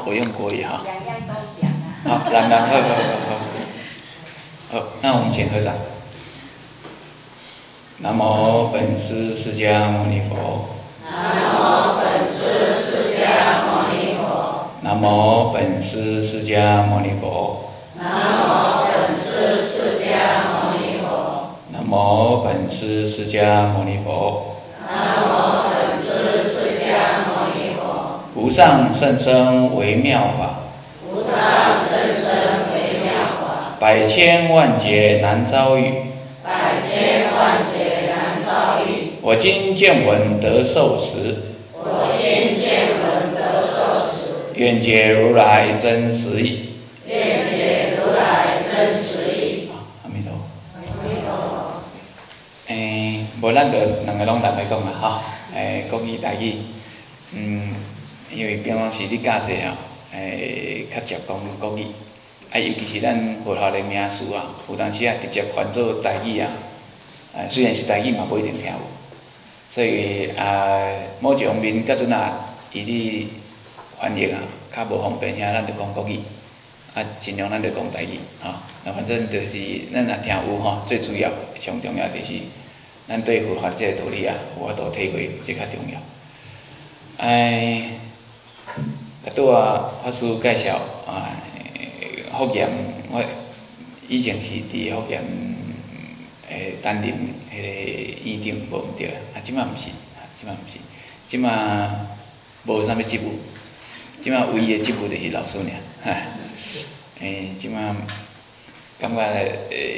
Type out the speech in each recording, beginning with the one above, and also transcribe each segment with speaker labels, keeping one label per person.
Speaker 1: 我用国语哈。
Speaker 2: 两样都讲啊。
Speaker 1: 好，好，好，那我们请合掌。南无本师释迦牟尼佛。
Speaker 2: 南无本师释迦牟尼佛。
Speaker 1: 南无本师释迦牟尼佛。
Speaker 2: 南无本师释迦牟尼佛。
Speaker 1: 南无本师释迦牟尼佛。
Speaker 2: 南无本师释迦牟尼佛。
Speaker 1: 无上甚深微妙法。
Speaker 2: 无上甚深微妙法。
Speaker 1: 百千万劫难遭遇。
Speaker 2: 百千万劫难遭遇。
Speaker 1: 我今见闻得受持。
Speaker 2: 我今见闻得受持。
Speaker 1: 愿解如来真实义。
Speaker 2: 愿解如来真实义。
Speaker 1: 阿弥陀佛。
Speaker 2: 阿弥陀佛。
Speaker 1: 无咱就两个拢来讲啦吼，国语台语，因为平常时你教者吼，较接讲国语，尤其是咱佛学的名词啊，有当时啊直接翻做台语啊，虽然是台语嘛，不一定听有，所以某一方面，甲阵啊，伊咧翻译啊，较无方便，遐咱就讲国语，尽量咱就讲台语，那反正就是咱若听有吼，最主要上重要就是咱对佛法这个道理啊，有法度体会，这较重要。拄法师介绍福建，我以前是伫福建担任迄个院长，无毋对即摆毋是，即摆无啥物职务，即摆唯一的职务就是老师尔，即摆感觉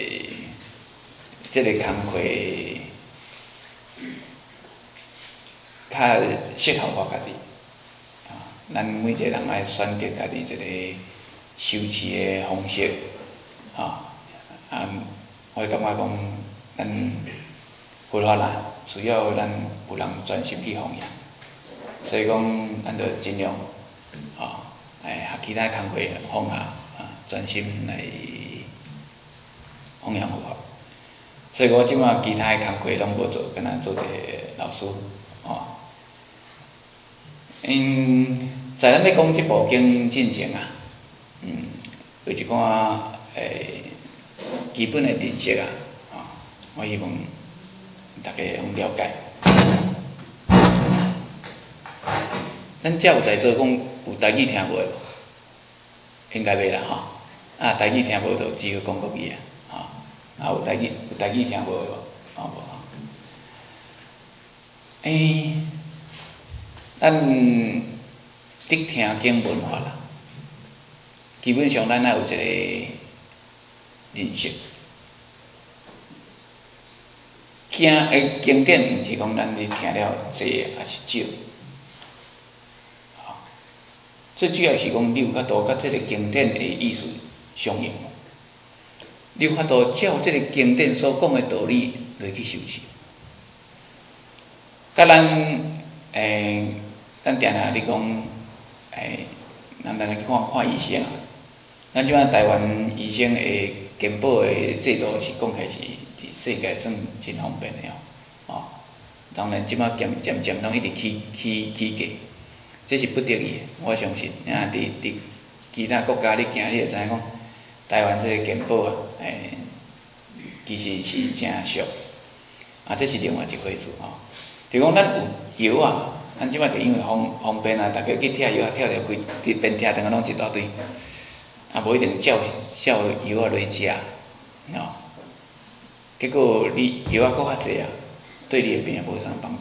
Speaker 1: 这个工课较适合我家己。咱每一个人爱选择家己一个修持的方式，我感觉讲，咱佛法啦，需要咱有人专心去弘扬，所以讲，咱就尽量，和其他工课放下，专心来弘扬佛法。所以我即马其他的工课拢无做，干那做一个老师，在咱要讲这部经进前啊，有一寡基本的知识啊，我希望大家拢了解。咱遮有在座讲有台语听无的，应该袂啦吼，台语听无就只有讲国语啊，有台语听无的无？无。咱伫听经文法啦，基本上咱要有一个认识。经典毋是讲咱你听了济还是少，最主要是讲你有法度甲这个经典的意思相应，你有法度照这个经典所讲的道理来去修持。甲咱定下你讲，咱来看医生啊，咱即摆台湾医生的健保的制度是讲起来是世界算真方便的当然即摆渐拢一直起价，这是不得已的，我相信。伫其他国家你行，你就知影讲，台湾这个健保啊，其实是真俗，这是另外一回事就讲咱有药啊，咱即摆就因为方便啊，大家去拆药啊，拆了规边拆等下拢一大堆，无一定照药啊来食，结果你药啊搁较济啊，对你的病无啥帮助，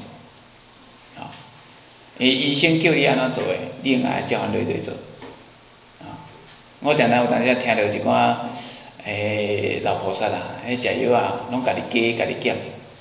Speaker 1: 医生叫你安怎做的，你应该照安来做，我常常有当时听到一寡老菩萨啊，迄食药啊，拢家己加家己减，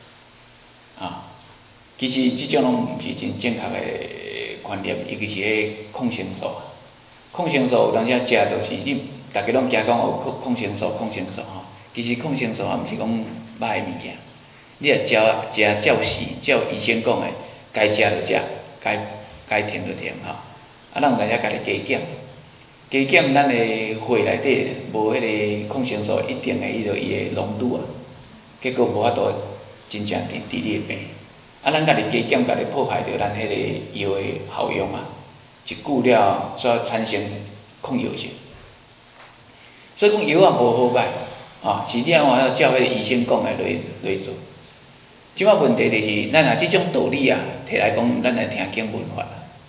Speaker 1: 其实即种拢毋是真正确的观念，尤其是迄抗生素。抗生素有当时食就是你大家拢惊讲有抗生素其实抗生素也毋是讲歹的物件，你若食照时照医生讲的，该食就食，该停就停咱有当时家己加减咱的血内底无迄个抗生素一定的伊的浓度结果无法度真正治你的病。咱家己加减，家己破坏着咱迄个药的效用一久了，所产生抗药性。所以讲药啊无好歹，是你要照迄医生讲的来做。即摆问题就是，咱若即种道理啊，摕来讲，咱来听经文法。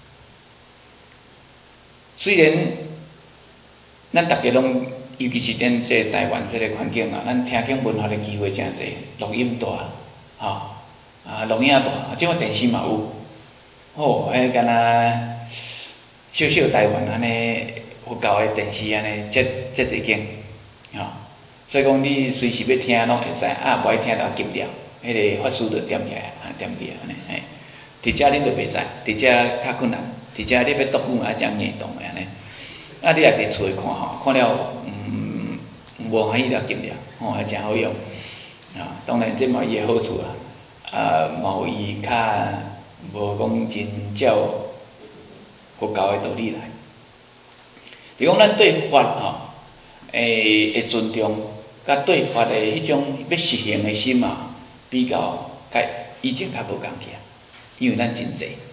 Speaker 1: 虽然咱大家拢，尤其是咱这台湾这个环境啊，咱听经文法的机会真侪，录音大，录影大，即摆电视嘛有，迄敢若小小台湾安尼佛教的电视安尼，遮侪间，所以讲你随时要听拢会使，无爱听就急掉。迄个法师就点起来，点起来安尼，伫遮恁就袂使，伫遮较困难，伫遮你要读久怎念动的安尼。你也伫厝里看看了无欢喜就禁了，还真好用。当然这嘛伊的好处嘛有伊较无讲真照佛教的道理来。比如讲咱对法会尊重，甲对法的迄种要实行的心比较甲以前较无共起，因为咱真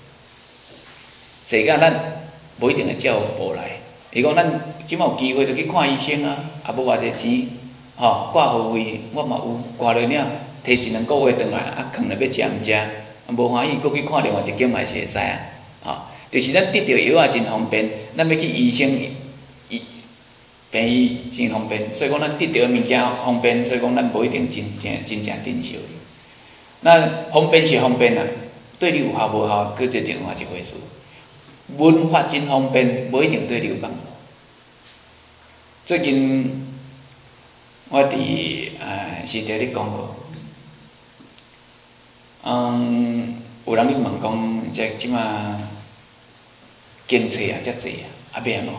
Speaker 1: 济甲咱无一定会照步来。伊讲咱即马有机会就去看医生无偌济钱，挂号费我嘛有，挂了了摕一两个月转来，囥了要食毋食，无欢喜，佫去看另外一间嘛是会使就是咱得到药真方便，咱要去医生便宜真方便，所以讲咱得到物件方便，所以讲咱无一定真正珍惜。那方便是方便对你有效无效，佫是另外一回事。文法真方便，无一定对你有帮助。最近我伫是在咧讲过，有人咧问讲，即马经济遮济要安怎？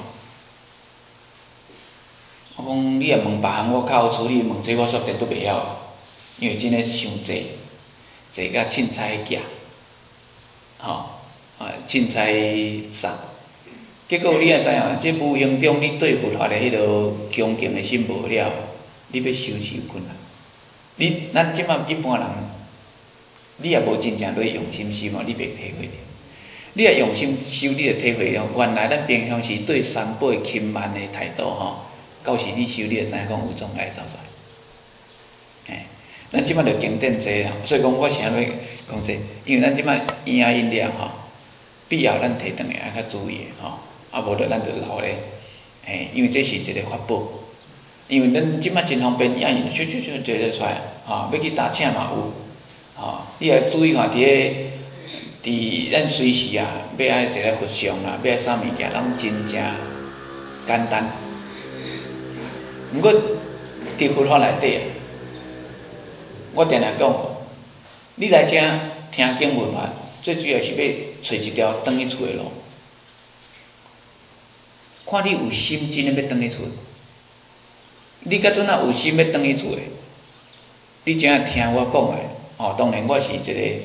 Speaker 1: 我讲你若问别项，我较好处理，问这我煞定都袂晓，因为真诶伤济甲凊彩寄，凊彩送。结果你也知影，这无形中你对佛法的迄落恭敬的心无了，你要修持有困难。咱即马一般人，你也无真正在用心修你袂体会着。你若用心修，你就体会了，原来咱平常时对三宝轻慢的态度到时你修，你就知影讲有障碍走出来。咱即马就经典济所以讲我想要讲济，因为咱即马影音了必要咱摕转来较注意无就咱就留咧，因为这是一个法宝，因为咱即马真方便，影音就做得出来，要去打请嘛有，你也注意看伫咱随时要爱一个佛像要爱啥物件，拢真正简单。毋过伫佛法内底我定定讲，你来遮听经文法，最主要是要找一条转去厝的路。看你有心真的要转去厝，你甲阵有心要转去厝的，你真正听我讲的当然我是一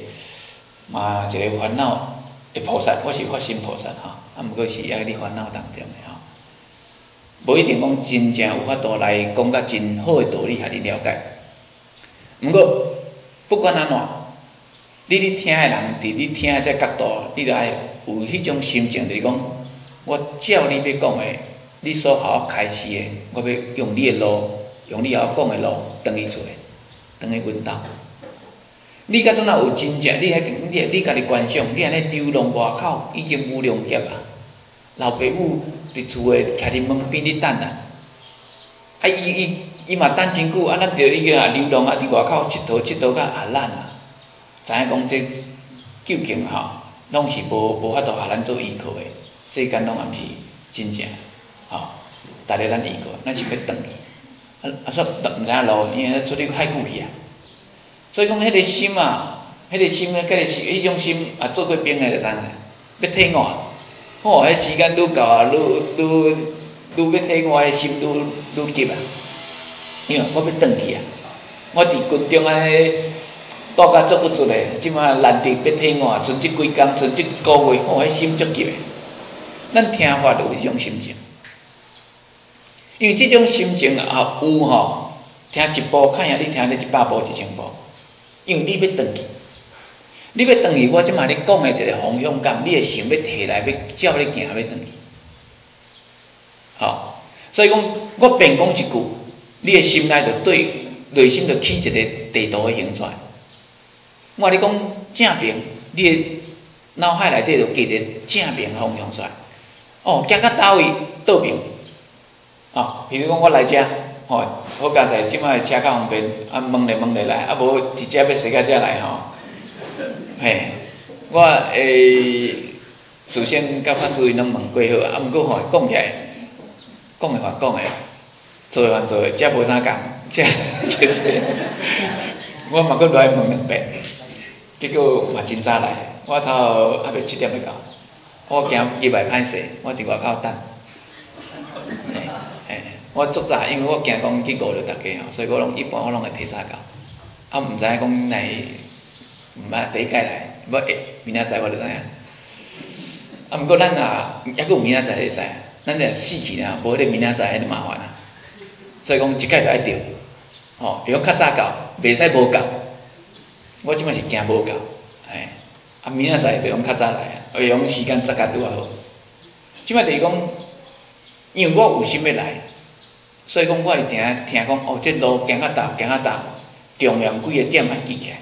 Speaker 1: 个烦恼的菩萨，我是发心菩萨毋过是在你烦恼当中的无一定讲真正有法度来讲甲真好的道理，互你了解。毋过不管安怎，你听的人伫你听的这角度，你就爱有迄种心情，就是讲，我照你要讲的，你所互我开示的，我要用你的路，用你晓讲的路，转去厝的，转去阮兜。你甲阵仔有真正，你家己观想，你安尼流浪外口已经无量劫老爸母伫厝的徛伫门边咧等伊嘛等真久，咱着伊个流浪伫外口佚佗甲烂知影讲这究竟拢是无法度互咱做依靠的，世间拢也毋是真正逐个咱依靠，咱是要转去，煞毋知影路，因为出去太久去所以讲迄个心迄种心做过兵的就知影，要体外，迄时间愈到愈要体外，心愈急因为我要转去我伫军中住甲做不出的，即马难得要体外，剩即几工，剩即个月，迄心足急的。咱听法就有迄种心情，因为即种心情有听一部，看下你听了100部、1000部，因为你要转去。 你要转去，我即马咧讲的一个方向感，你的心要摕来，要照你行要转去。吼，所以讲，我便讲一句，你的心内就对内心就起一个地图的形出来。我咧讲正面，你的脑海内底就记一个正面方向出来。哦，行到倒位倒边，哦，比如讲我来遮，吼，好佳在即摆车较方便，啊，问咧来，啊无直接要驶到遮来吼。嘿，我事先甲范主任拢问过好，啊，毋过吼讲起来，讲的话讲的，做的话做的，遮无啥共，遮我嘛搁来问2遍，结果嘛真早来，我头还袂7点要到，我惊入来歹势，我伫外口等。我足早，因为我惊讲去误着大家吼，所以我一般拢会提早到，啊，毋知影讲来。毋捌第一届来，要明仔载我就知影。啊，毋过咱也还佫有明仔载会使，咱着死去啦，无迄个明仔载迄就麻烦啦。所以讲一届就爱着，吼，比如较早到，袂使无到。我即摆是惊无到，啊，明仔载袂用较早来，会用时间塞甲拄啊好。即摆就是讲，因为我有心要来，所以讲我会听讲，哦，这路行较倒，重要几个点嘛记起来。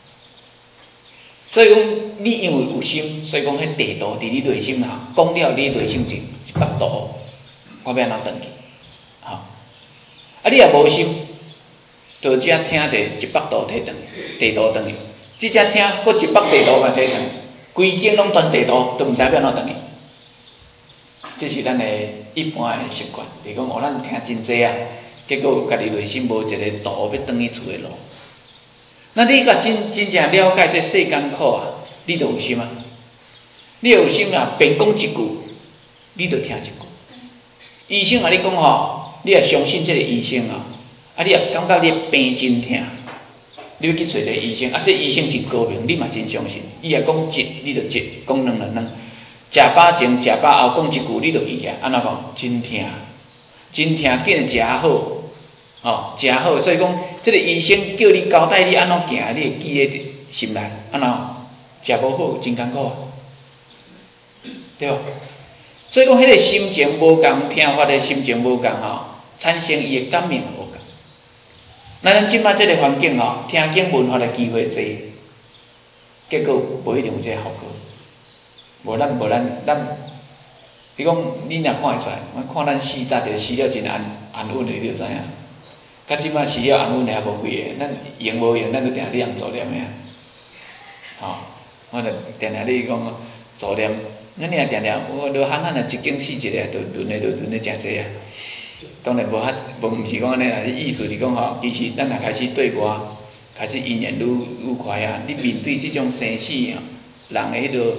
Speaker 1: 所以讲，你因为有心，所以讲迄地图伫你内心啊，讲了你内心一幅图，我要安怎转去，吼。啊，你若无心，就只听者一幅图摕转，地图转去，即只听佫一幅地图嘛摕转，规景拢转地图，都毋知要安怎转去。这是咱的一般的习惯，就是讲，哦，咱听真济啊，结果家己内心无一个图要转去厝的路。那你甲真正了解这世间苦啊，你就有心啊。你有心啊，便讲一句，你就听一句。医生啊，你讲吼，你也相信这个医生啊，啊，你也感觉你病真疼，你要去找一个医生，啊，这医生真高明，你嘛真相信。伊也讲1，你就1；讲2就2。食饱前、食饱后讲一句，你就记起来，安怎讲？真疼，真疼，见食好。哦，真好，所以讲，这个医生叫你交代你安怎行，你会记在心内，安怎？食无好，真艰苦啊，对吧？所以讲，迄个心情无共，听法的心情无共吼，产生伊的感应无共。咱即摆这个环境吼，听经闻法的机会多，结果无一定有这个效果。无咱，比如讲，你若看会出来，我看咱4搭就死了真安稳的，你就知影。甲即摆死了安稳的也无几个，咱用无用，咱就定咧用做念的啊。吼，我就定咧讲做念，咱也定，我都喊一经死一个，就轮咧诚济啊。当然毋是讲安尼啦，意思是讲吼，其实咱若开始对外，开始因缘愈快啊，你面对即种生死啊，人的迄个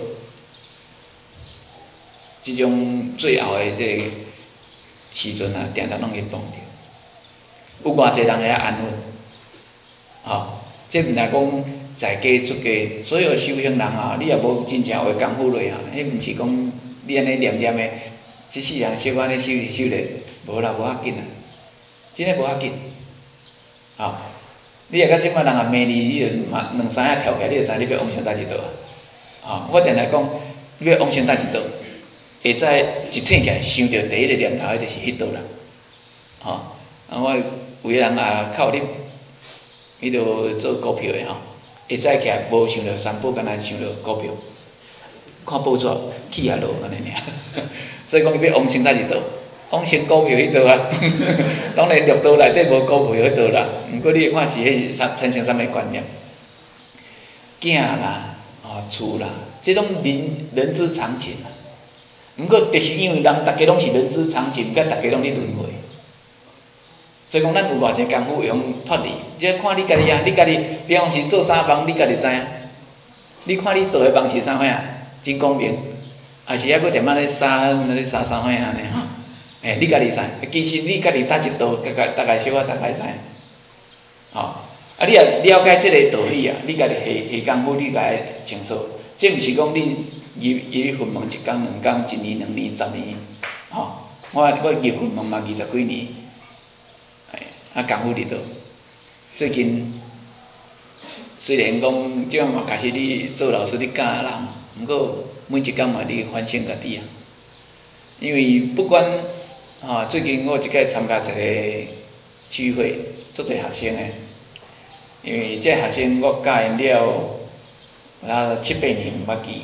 Speaker 1: 即种最后的这个时阵啊，定拢会碰着。有偌济人会安稳，吼，这毋但讲在家出家，所有修行人啊，你也无真正会功夫落啊，迄毋是讲你安尼念的，即世人小安尼修咧，无啦，无要紧啦，真诶无要紧，吼，你若甲即摆人啊骂你就2、3下跳起来，你就知你要往啥代志倒啊，吼，我定来讲，你要往啥代志倒，会使一醒起来想着第一个念头，迄就是迄倒啦，吼，啊我。有个人也靠你，迄落做股票的吼，会使起来无想着三宝，敢若想着股票，看报纸起也落安尼尔，所以讲伊要往生代志倒，往生股票迄倒啊，当然六道内底无股票迄倒啦，毋过你会看是迄产生啥物观念，囝啦，厝啦，即种人之常情啊。毋过就是因为人逐家拢是人之常情，甲逐家拢咧轮回。所以讲，咱有偌济功夫会用脱离，即看你家己啊，你家己比方是做啥梦，你家己知影。你看你做的梦是啥物啊？真光明，还是还佫踮仔咧杀啥物安尼吼？你家己知，其实你家己搭一道，大概小可知，吼。啊，你也了解即个道理啊，你家己下功夫，你家己清楚。这毋是讲你入坟墓1工2工1年2年10年，吼。我入坟墓嘛20几年。功夫伫倒，最近虽然讲即嘛开始你做老师你教人，毋过每一工嘛你反省家己啊。因为不管最近我有一届参加一个聚会，足侪学生诶。因为这学生我教因了7、8年毋捌记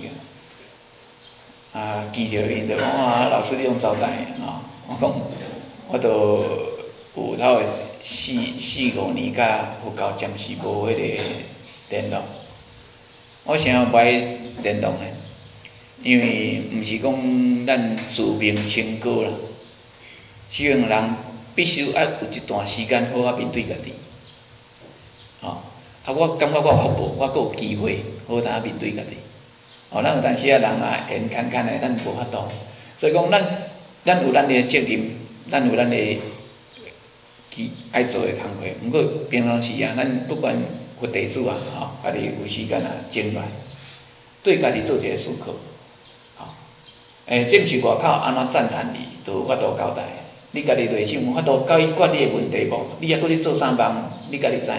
Speaker 1: 个，记着因就讲老师你用招待我讲我都有头4、5年甲佛教暂时无迄个联络。我啥物不爱联络呢？因为毋是讲咱自命清高啦，希望人必须要有一段时间好面对家己。我感觉我有福报，我阁有机会好当面对家己。咱有当时人闲侃侃诶，咱无法度。所以讲咱有咱诶责任，咱有咱诶爱做诶工课。毋过平常时咱不管佛弟子家己有时间静下来，对家己做一个思考。这毋是外口安怎赞叹你，就有法度交代。你家己内心有法度解决你诶问题无？你还搁去做啥梦？你家己知？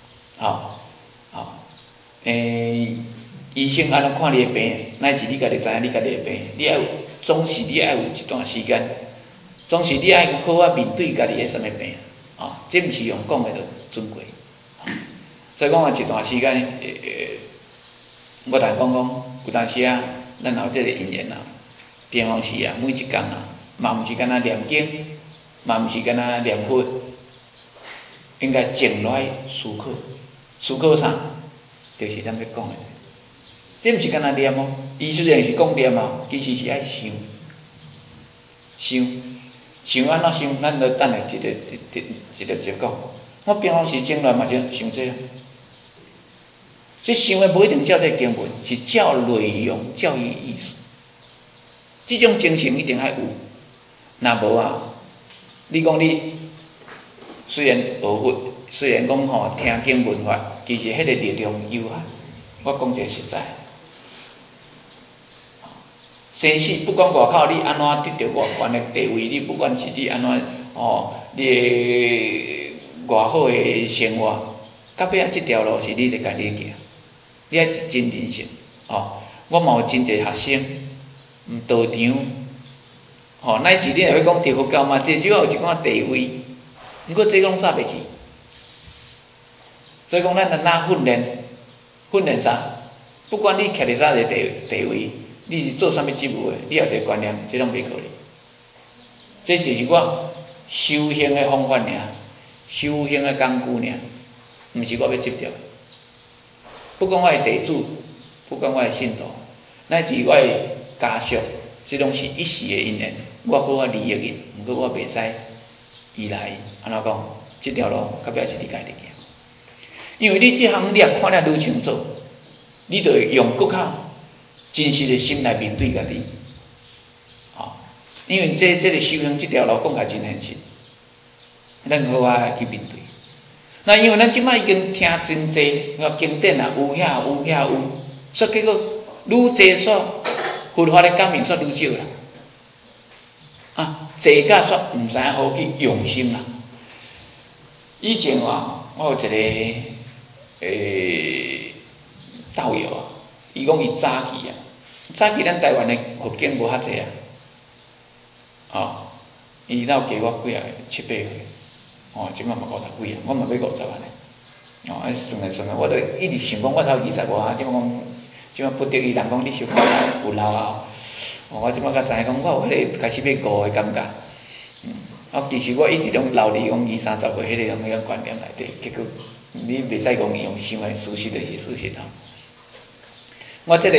Speaker 1: 医生安怎看你诶病？乃是你家己知影，你家己诶病，总是你爱有一段时间，总是你爱好面对家己诶什么病这毋是用讲诶就准过。所以讲一段时间我同讲有当时咱有这个因缘平常时每一工嘛毋是干那念经，嘛毋是干那念佛，应该静落来思考。思考啥？就是咱要讲诶，这毋是干那念伊虽然是讲念其实是爱想安怎想，咱就等下一个讲。我平常时静落来嘛就想这想诶无一定照这经文，是照内容、照伊意思。这种精神一定要有，若无你讲你虽然学佛，虽然讲听经闻法，其实迄个力量有限。我讲一个实在，生死不管外口你安怎得到外悬的地位，你不管是你安怎你外好的生活，到尾这条路是你得家己行，你要真人性我嘛有真侪学生，道场乃至你若要讲伫佛教嘛，至少有一寡地位，毋过这拢煞袂去。所以讲，咱哪训练啥？不管你徛伫啥个地位，你是做啥物职务的，你有一个观念，这拢袂可能。这就是我修行的方法尔，修行的工具尔，毋是我要执着。不管我的弟子，不管我的信徒，乃至我的家属，这拢是一时的因缘。我好利益因，毋过我袂使依赖安怎讲？这条路到尾是你家己行。因为你这项你也看了愈清楚，你就用更较真实的心来面对家己。因为这个修行这条路讲起来真现实，咱好去面对。那因为咱即摆已经听真济，经典有遐，所以结果愈济所佛法的感应煞愈少啦。济甲煞毋知影好去用心啦。以前我有一个道友伊讲伊早期咱台湾的佛经无遐济伊哪有加我几7、8岁，即摆嘛50几我嘛要50安尼，算个，我都一直想讲我才25即摆讲，即摆不得已人讲你小可有老我即摆才知影讲我有迄个开始要悟的感觉。其实我一直拢留伫讲20、30岁迄个观念内底，结果你袂使讲用想的，事实就是事实我这个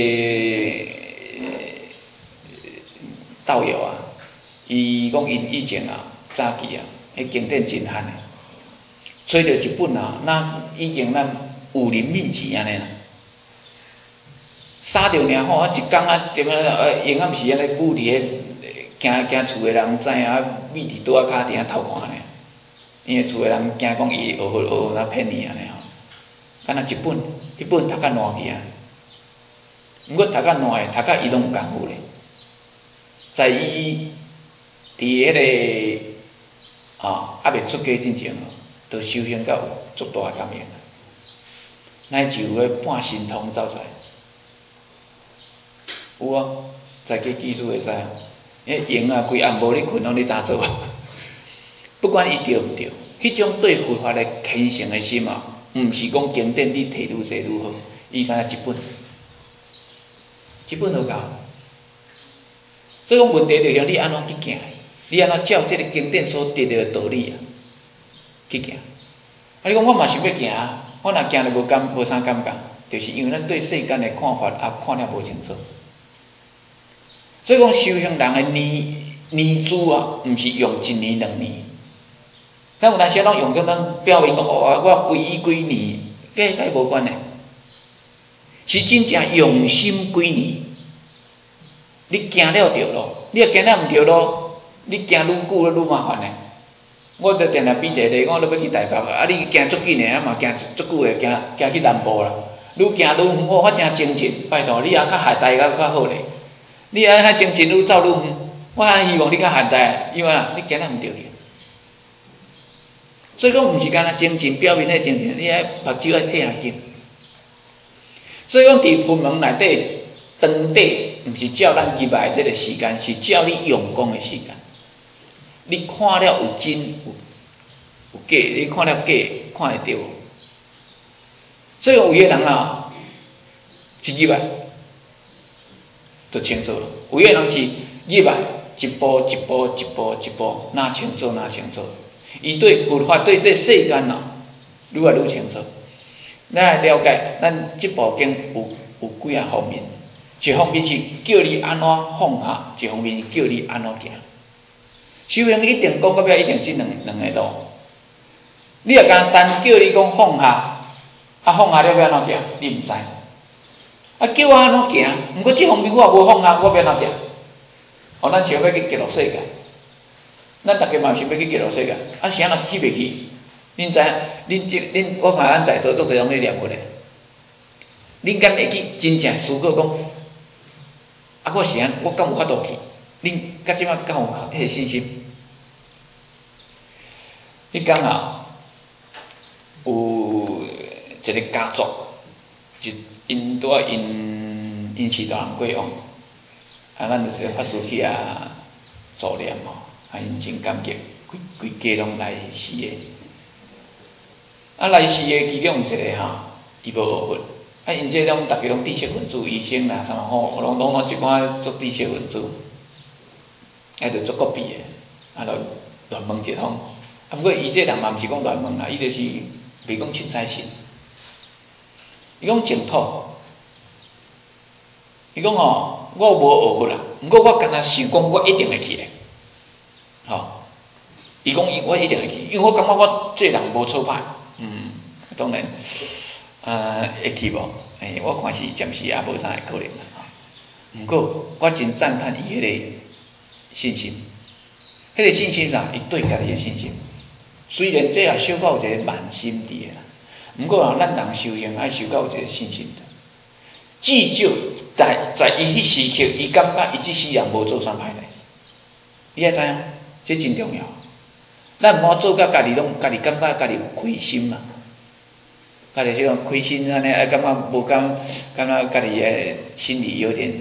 Speaker 1: 道友伊讲因以前早期迄经典真罕的，找到一本那已经咱武林秘籍安尼啦，杀着尔好一工点闲暗时安尼拄伫迄行厝的人知影秘伫倒骹伫遐偷看呢，因为厝的人惊讲伊学那骗伊安尼敢若一本读甲烂去毋过读甲烂的，读甲伊拢有功夫咧，在伊伫迄个还袂出家之前，就修行到有足大的感应。 乃就有个半神通走出来。有啊，在去技术会使啊，闲啊规暗无咧困，拢咧打坐。不管伊对毋对，迄种对佛法的虔诚的心啊，毋是讲经典你摕愈济愈好，伊敢若一本就够。所以讲问题就向你安怎去行，你安怎照这个经典所得到的道理啊去行。你讲我嘛想要行啊，我若行了无啥感觉，就是因为咱对世间的看法看了无清楚。所以讲修行人的年资啊，毋是用1年2年。咱有当时拢用这种表面讲，我皈依几年，跟无关的，是真正用心几年。你行了对路，你若行了毋对路，你行愈久愈麻烦的。我就定定比例咧，我要去台北啊，你行足紧的，嘛行足久的，行去南部啦。愈行愈远，我真精进，拜托你啊，较下台较好咧。你啊，较精进愈走愈远，我希望你较下台，因为你行了毋对去。所以讲，毋是干那精进表面的精进，你爱目睭爱睇下紧。所以讲，伫佛门内底，长底毋是照咱入来这个时间，是照你用功的时间。你看了有真有假，你看了假，看会到。所以有个人啊，一入来就清楚了；有个人是入来一步一步一步一步，哪清楚哪清楚。伊对佛法对这世间啊，愈来愈清楚。咱来了解，咱这部经有几啊方面。一方面是叫你安怎放下，一方面是叫你安怎行。修行一定讲到尾，一定是两个路。你若单叫你讲放下，放下了要安怎行？你毋知。叫我安怎行？毋过这方面我无放下，我要安怎行？咱想要去极乐世界。咱大家嘛想要去极乐世界，是安怎去袂去？恁知影？恁我看咱在座做侪拢咧念佛咧。恁敢会去真正思考讲？我是我敢有法度去？恁到即摆敢有迄个信心？迄讲啊，有一个家族，就因拄啊因是大人过往，咱就是法师去助念吼。因真感激，规家拢来世的。来世的其中一个伊无学佛，因这种大家拢知识分子、医生啦，啥吼，拢一寡做知识分子，就做国币的，就乱问一通。不过伊这人嘛毋是讲乱问啦，伊就是袂讲凊彩信。伊讲净土，伊讲我无学佛啦，毋过我敢若想讲我一定会去的。伊讲我一定会去，因为我感觉我这人无错歹，当然，会去无？我看是暂时也无啥会可能啦。毋过我真赞叹伊迄个信心，迄个信心伊对家己的信心。虽然这也小可有一个慢心伫的啦，毋过咱人修行爱修到有一个信心的。至少在伊迄时刻，伊感觉伊即世人无做啥歹代，你爱知影？这真重要，咱毋好做到家己感觉家己有亏心嘛，家己这种亏心安尼，感觉无感觉家己的心里有点，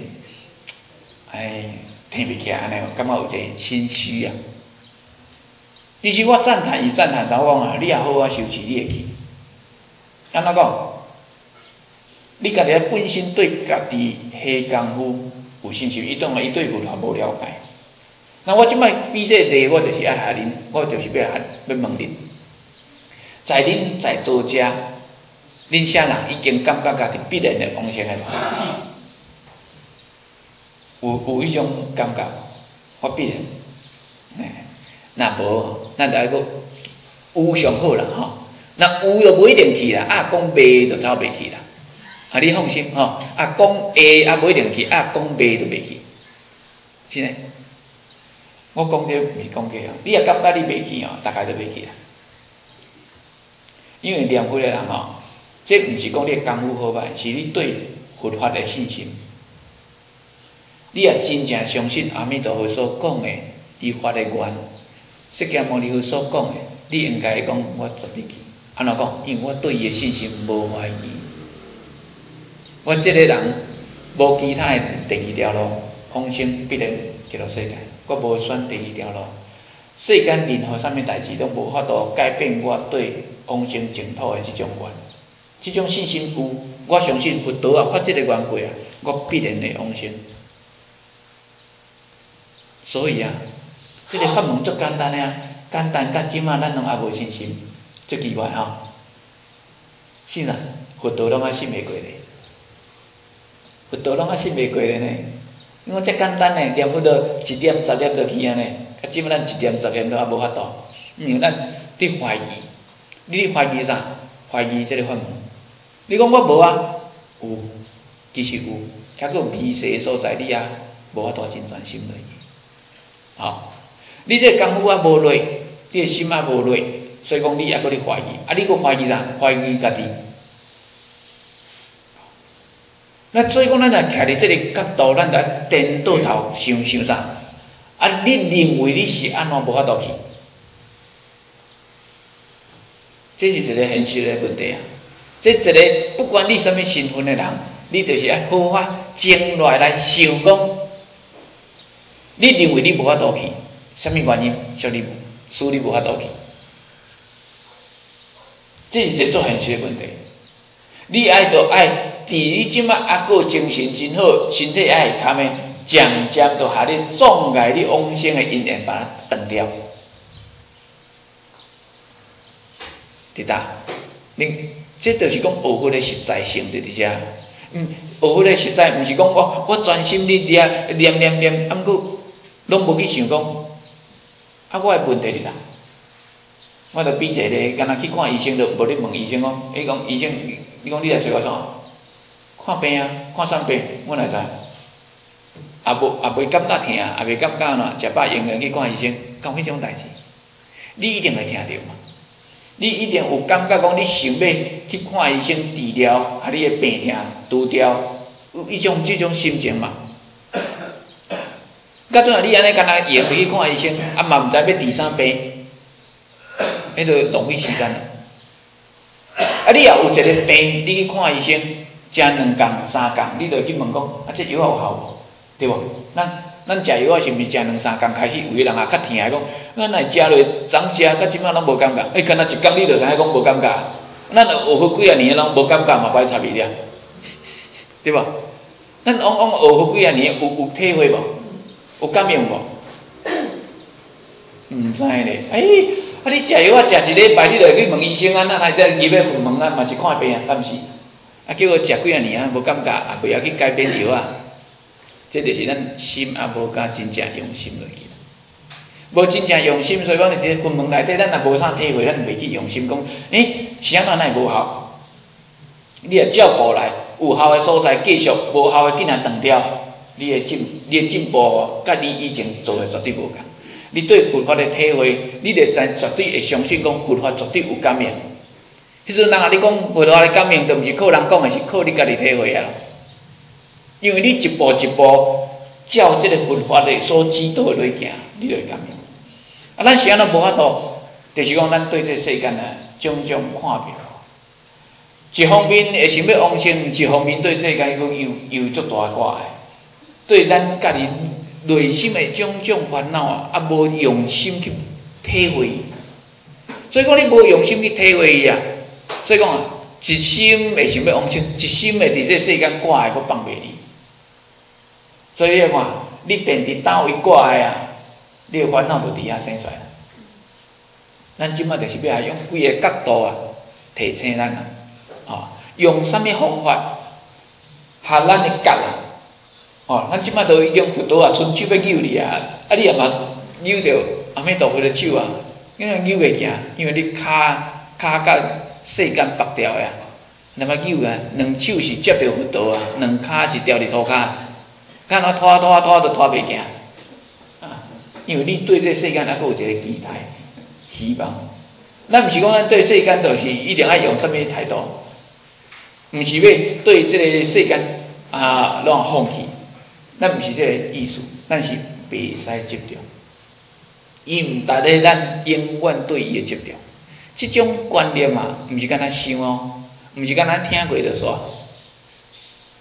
Speaker 1: 挺袂起来安尼，感觉有一个心虚啊。其实我赞叹伊赞叹，然后讲啊，你也好好修持，你会去。安怎讲？你家己本身对家己下功夫有信心，伊当然伊对佛法无了解。那我即摆比这个，我就是爱下恁，我就是要问恁，在恁在座遮，恁啥人已经感觉家己必然的往生的，有迄种感觉，我必然，那无，咱就爱个有上好啦吼，那有就无一定去啦，讲袂就走袂去啦，你放心吼，讲会无一定去，讲袂就袂去，是呢。我讲这毋是讲假你也感觉你袂去大概都袂去啦。因为念佛的人这毋是讲你功夫好歹，是你对佛法的信心。你也真正相信阿弥陀佛所讲的，伊发的愿，释迦牟尼佛所讲的，你应该讲我绝对去。安怎讲？因为我对伊的信心无怀疑。 我这个人无其他的第二条路，往生必然极乐世界。我无选第二条路。世间任何啥物代志拢无法度改变我对往生净土的这种愿，这种信心有，我相信佛陀啊发这个愿过啊，我必然会往生。所以啊，这个法门足简单啊，简单到即马咱拢还无信心，足奇怪吼。是啊，佛陀拢还信袂过咧，佛陀拢还信袂过咧呢。因为这简单呢，念佛都1点10点就去安尼，啊，即马咱1点10点都还无法度，因为咱伫怀疑，你怀疑啥？怀疑这个法门。你讲我无啊？有，其实有，还佫有微细的所在，你啊无法度真专心落去。好，你这功夫啊无落，你的心啊无落，所以讲你还佫咧怀疑，啊，你佫怀疑啥？怀疑家己。那所以讲，咱若徛伫这个角度，咱来颠倒头想啥？啊，你认为你是安怎无法度去？这是一个现实的问题啊！这一个不管你什么身份的人，你就是要好法静落来想讲，你认为你无法度去，什么原因？使你无法度去？这是一个最现实的问题。你爱就爱，伫你即马还佫精神真好，身体还会堪的，渐渐就下你阻碍你往生的因缘，把它断掉。对哒？你这就是讲学佛的实在性在伫遮。学佛的实在，毋是讲我专心咧念，啊，毋过拢无去想讲，啊，我的问题伫哪？我著比一个，敢若去看医生，就无咧问医生讲，讲医生，你讲你来找我啥？看病啊，看啥病？我哪知？也袂感觉疼，也袂感觉喏，食饱用去看医生，敢有迄种代志？你一定会听到嘛？你一定有感觉讲，你想要去看医生治疗，啊，你的病痛除掉，有这种心情嘛？到阵啊，你安尼敢若用去看医生，啊嘛毋知要治啥病？迄就浪费时间了。啊，你也有一个病，你去看医生，食2工3工，你就去问讲，啊，这药有效无？对无？咱食药啊，是毋是食2-3工开始，有个人也较疼的讲，咱来食落，昨食到即摆拢无感觉，敢若1工你就知影讲无感觉，咱学佛几啊年拢无感觉嘛，歹插伊了，对无？咱学佛几啊年，有体会无？有感应无？毋知咧，啊！你食药啊，食1礼拜，你就去问医生啊，咱来再入去问问啊，嘛是看病啊，敢毋是？啊，叫我食几啊年啊，无感觉，啊，袂晓去改变药啊。这就是咱心也无甲真正用心落去，无真正用心，所以讲伫这分门内底，咱也无啥体会，咱袂去用心讲，是安怎会无效？你也照步来，有效的所在继续，无效的竟然断掉，你的进步，甲你以前做的绝对无共。你对佛法的体会，你就绝对会相信讲佛法绝对有感应。迄阵人啊，你讲佛法的感应，就毋是靠人讲的，是靠你家己体会啊。因为你一步一步照这个佛法的所指导来行，你就会感应。啊，咱是安怎无法度？就是讲咱对这世间啊，种种看法。一方面会想要往生，一方面对世间讲有足大挂的，对咱家己内心的种种烦恼啊，无用心去体会。所以讲你无用心去体会伊啊，所以讲啊，一心会想要往生，一心会伫这世间挂的，佫放袂离。所以你看，你定伫倒位挂的啊，你的烦恼就伫遐生出来。咱即摆就是要用几个角度啊，提醒咱啊，用什么方法下咱的觉啊？咱即摆都已经佛陀啊，伸手要救你啊，啊你也嘛扭着阿弥陀佛的手啊，因为扭袂行，因为你骹甲世间绑掉的啊，那么扭啊，两手是接着佛陀啊，两骹是吊伫涂骹。敢若拖就拖袂行啊！因为你对这世间还佫有一个期待、希望。咱毋是讲咱对世间就是一定要用什么态度，毋是要对这个世间啊拢放弃。咱毋是这个意思，咱是袂使执着。伊毋值咧咱永远对伊的执着。这种观念啊，毋是敢若想哦，毋是敢若听过就煞。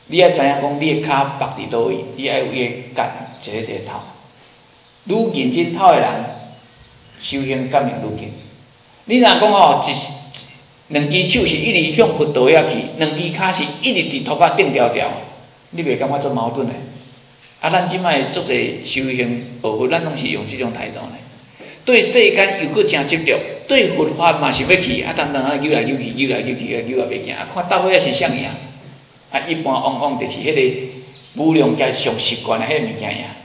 Speaker 1: 你要知影讲你的骹绑伫倒位，你爱有伊个感一个头。愈认真透的人，修行感应愈紧。你若讲吼，两只手是一直向佛道遐去，两只骹是一直伫土骹顶条条，你袂感觉做矛盾诶？啊，咱即摆做者修行学佛，咱拢是用即种态度呢。对世间又搁诚执着，对佛法嘛是要去，啊，当啊扭来扭去，扭来扭去，扭也袂行，啊，看到尾也是啥物啊？啊，一般往往就是迄个无量界上习惯诶迄个物件呀。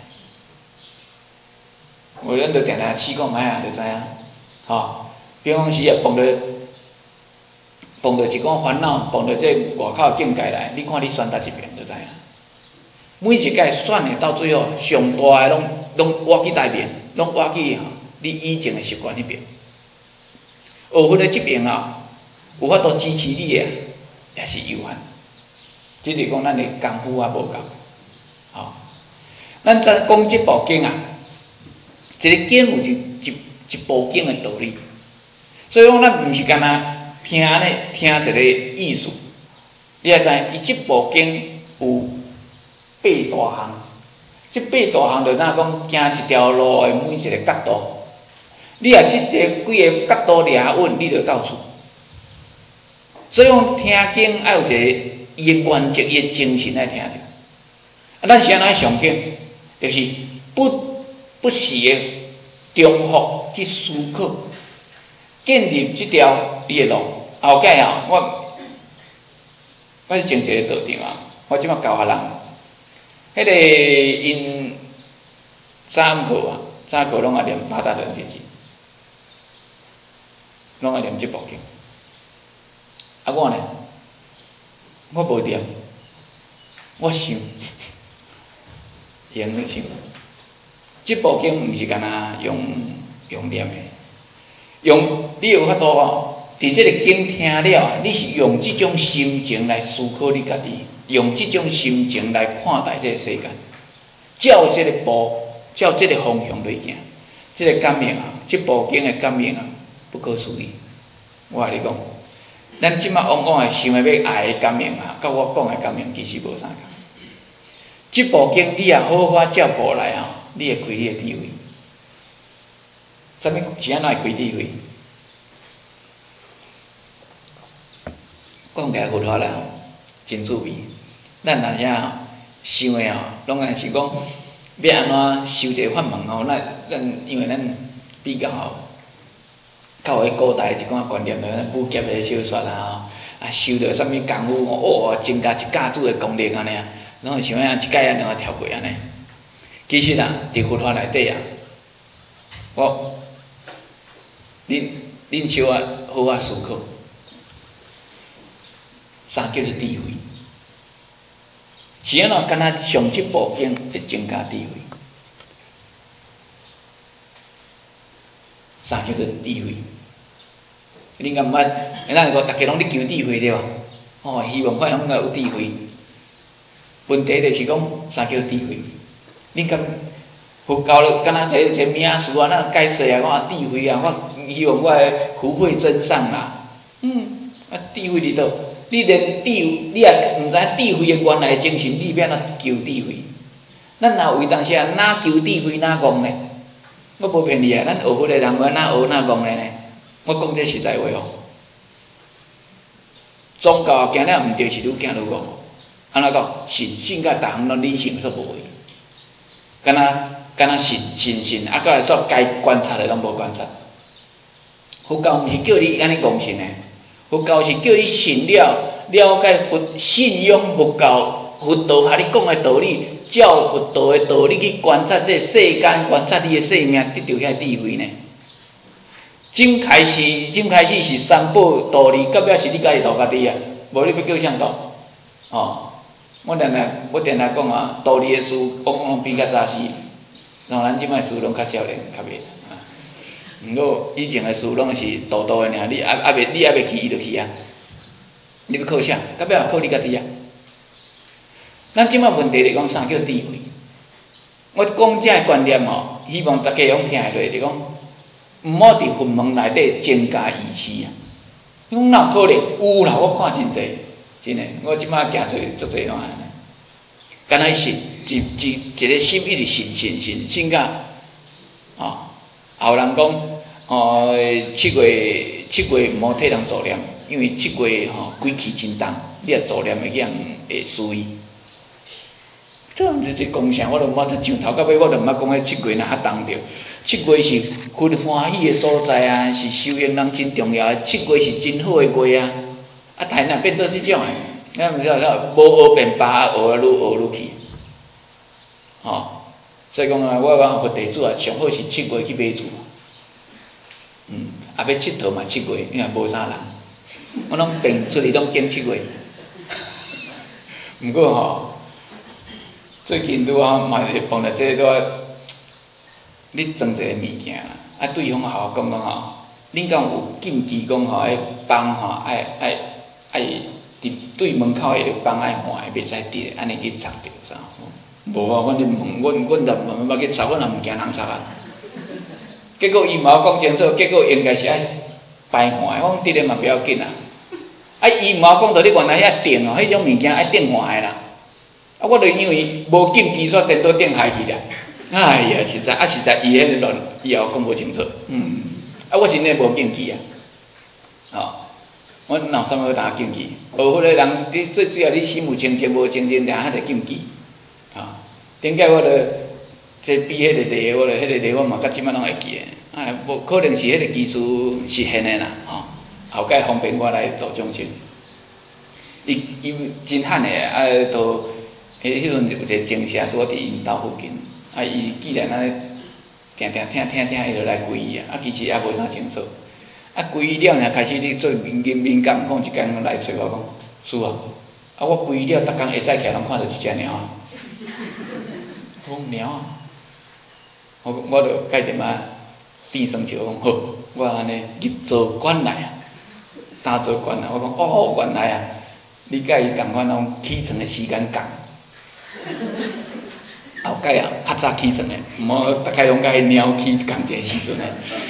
Speaker 1: 我咱着定定试过卖啊，就知影，吼。比方时啊，碰到一个烦恼，碰到这外口境界来，你看你选择一边就知影。每一届选的到最后，上大的拢挖去内面，拢挖去吼你以前的习惯迄边。学佛的这边啊，有法度支持你的，也是有限。即是讲咱的功夫啊无够，吼。咱再讲即部经啊，一个经有一部经的道理。所以讲，咱毋是干那听呢，听一个意思。你也知，伊即部经有8大项。即8大项就怎讲，行一条路的每一个角度。你若即几个角度抓稳，你就到处。所以讲，听经要有一个伊的原则、伊的精神来听着。啊，咱是安怎上经？就是不时的重复去思考。建立即条伊个路，后盖啊，我是前一个道场啊，我即摆教下人，迄个因早课啊，早课拢爱念8大人日记，拢爱念即部经。啊，我呢，我无念，我想，用咧想，即部经毋是干那用念的。用你有法度吼，伫即个经听了，你是用即种心情来思考你家己，用即种心情来看待这个世界，照即个步，照即个方向来行，即个感应啊，即部经的感应啊，不可思议。我甲你讲，咱即摆往往会想要爱的感应啊，甲我讲的感应其实无啥共。即部经你也好好照步来啊，你会开你的智慧。啥物是安怎会开智慧？讲起来佛法来吼，真趣味。咱若啥想的吼，拢爱是讲要安怎修一个法门吼，咱因为咱比较较迄古代一寡观念，武侠的小说啊，修着啥物功夫哦，增加一甲子的功力安尼啊，拢会想一界啊，两个跳过安尼。其实啊，伫佛法内底啊，恁小啊好啊思考，啥叫做智慧？是安怎？敢若上即部经就增加智慧。啥叫做智慧？恁敢毋捌？咱个大家拢咧求智慧对吧？哦，希望快拢有智慧。问题就是讲啥叫智慧？恁敢佛教了，敢若一名师啊，咱解释啊，我智慧啊，我希望我福慧增上啦。智慧伫倒？你连你也毋知智慧的原来精神，你要安怎求智慧？咱若为当时啊，哪求智慧哪戆呢？我无骗你啊，咱学佛的人要哪学哪戆的呢？我讲这实在话哦。宗教行了毋对，是愈行愈戆。安怎讲？信甲逐项拢理性所无的，敢若信，啊，搁来说该观察的拢无观察。佛教毋是叫你安尼戆信的，佛教是叫你信了解佛，信仰佛教佛道下你讲的道理，照佛道的道理去观察这世间，观察你的生命，得到遐智慧呢。真开始是三宝道理，到尾是你家己道家己啊，无你要叫啥道？哦。我定定讲啊，道理的事往比较早死，然后咱即摆事拢较少年，较袂啊。毋过以前的事拢是道的尔，你还袂去，伊就去啊。你要靠啥？到尾也靠你家己啊。咱即摆问题是讲啥叫智慧？我讲这观念哦，希望大家拢听下落，就讲毋好伫佛门内底增加意思啊。你讲哪可能？有啦，我看真济。真诶，我即摆行出足侪拢安尼。 敢若是一个心一直信甲后人讲7月毋好替人助念，因为7月鬼气真重，你若助念会去人会输伊。这毋是一讲啥，我就上头到尾我就毋捌讲迄7月哪较重着。7月是分欢喜的所在啊，是修行人真重要的。7月是真好的月啊，台若变做即种诶，咱毋知无学变白，学愈去。所以讲啊，我讲佛弟子啊，上好是7月去买厝。要佚佗嘛7月，因为无啥人，我拢变出去拢拣7月。毋过最近拄嘛是碰到这个，你装一个物件啦，对方讲恁敢有禁忌讲迄房爱伫对门口迄个房爱换，袂使伫安尼去插着啥？无啊，阮就问，阮就毋去插，阮也毋惊人插啊。结果伊嘛讲清楚，结果应该是爱摆换，我讲伫咧嘛不要紧啊。伊嘛讲到你原来遐订迄种物件爱订换的啦。我就因为无禁忌，煞颠倒订害去啦。哎呀，实在伊迄个乱，以后讲无清楚。我真诶无禁忌啊。我哪有啥物大禁忌？学佛诶人，你最主要你心有清净无清净，俩较侪禁忌。顶摆我著这比迄个例，我著迄个例我嘛到即摆拢会记诶。无可能是迄个技术实现诶啦。后摆方便我来做中心。伊真罕诶，都迄阵有一个精舍拄伫因兜附近，伊既然安尼定听，伊就来皈依啊。其实也无啥清楚。皈依了呢，开始你做敏感，讲一工来找我讲，师啊，我皈依了，逐工下早起来拢看到一只猫。我讲猫啊，我就改点啊变双桥讲好，我安尼入座观来啊，三座观来，我讲原来啊，你甲伊共款拢起床的时间共。后摆啊，较早起床的，毋好逐摆拢甲伊猫起共一个时阵的。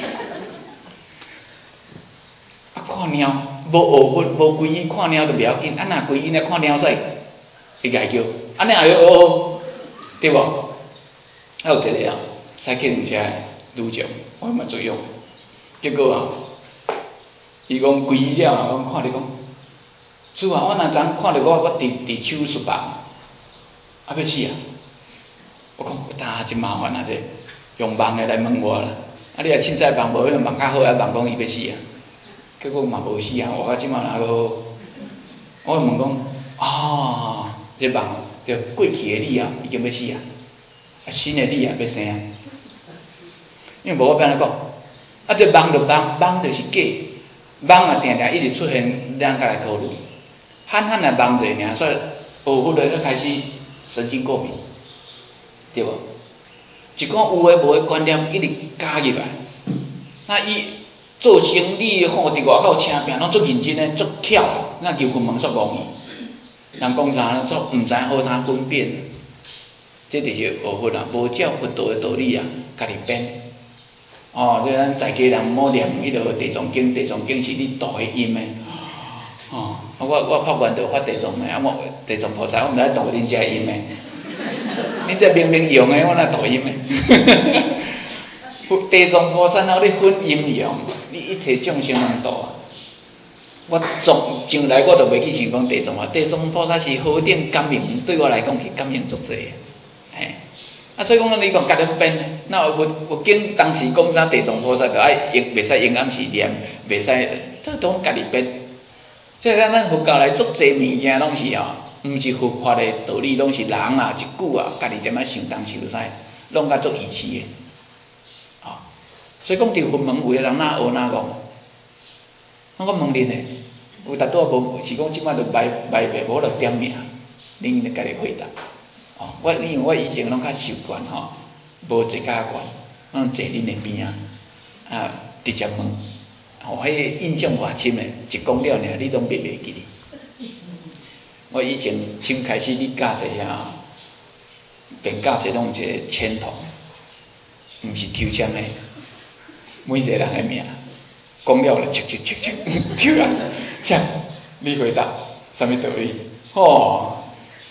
Speaker 1: 看猫，无学佛，无皈依，看猫就袂要紧。若皈依呢，看猫使会解叫，安尼也要学，对无？还有一个赛客人车的女将，我嘛做用。结果伊讲皈依了，我看你讲，师父，我若昨看到我伫手术房，要死啊！我讲，真麻烦啊！这用梦的来问我啦。你若凊彩梦，无迄个梦较好，还梦讲伊要死啊。结果嘛无死啊，活到即马还佫好。我问讲，这梦就过去的你啊，已经要死啊，新的你啊要生啊。因为无我变安尼讲，这梦就梦就是假，梦啊定定一直出现，咱才来讨论。罕来梦者尔，所以学佛的就开始神经过敏，对无？一个有诶无诶观念一直加入来，那伊。做生意伫外口请拼，拢足认真诶，足巧，那求佛门煞戆伊。人讲啥，煞毋知好哪分辨。这就是学佛啦，无照佛道诶道理啊，家己编。这咱在家人莫念迄个地藏经，地藏经是你度诶因诶。我发愿就发地藏诶，我地藏菩萨，我毋知度恁遮因诶。恁这明明用诶，我哪度因诶？地藏菩萨哪有咧分阴阳？你一切众生拢度啊！我从来我就袂去想讲地藏啊，地藏菩萨是何等感应，对我来讲是感应足济诶。所以讲你讲家己编，那有经当时讲啥地藏菩萨就爱袂使阴暗时念，袂使，这拢家己编。所以咱佛教来足济物件拢是毋是佛法诶道理，拢是人啊一句啊，家己点仔想东想西，拢甲足意思诶。所以讲，伫佛门有个人哪学哪讲，我问恁诶，有达多无？是讲即摆就卖袂，无就点名，恁就家己回答。因为我以前拢较习惯无坐甲悬，我坐恁诶边直接问，迄个印象偌深诶，一讲了尔，你拢袂记哩。我以前先开始你教册便教册拢一个签筒，毋是抽签诶。每一个人诶名，讲了就抽啊！像你回答什么道理？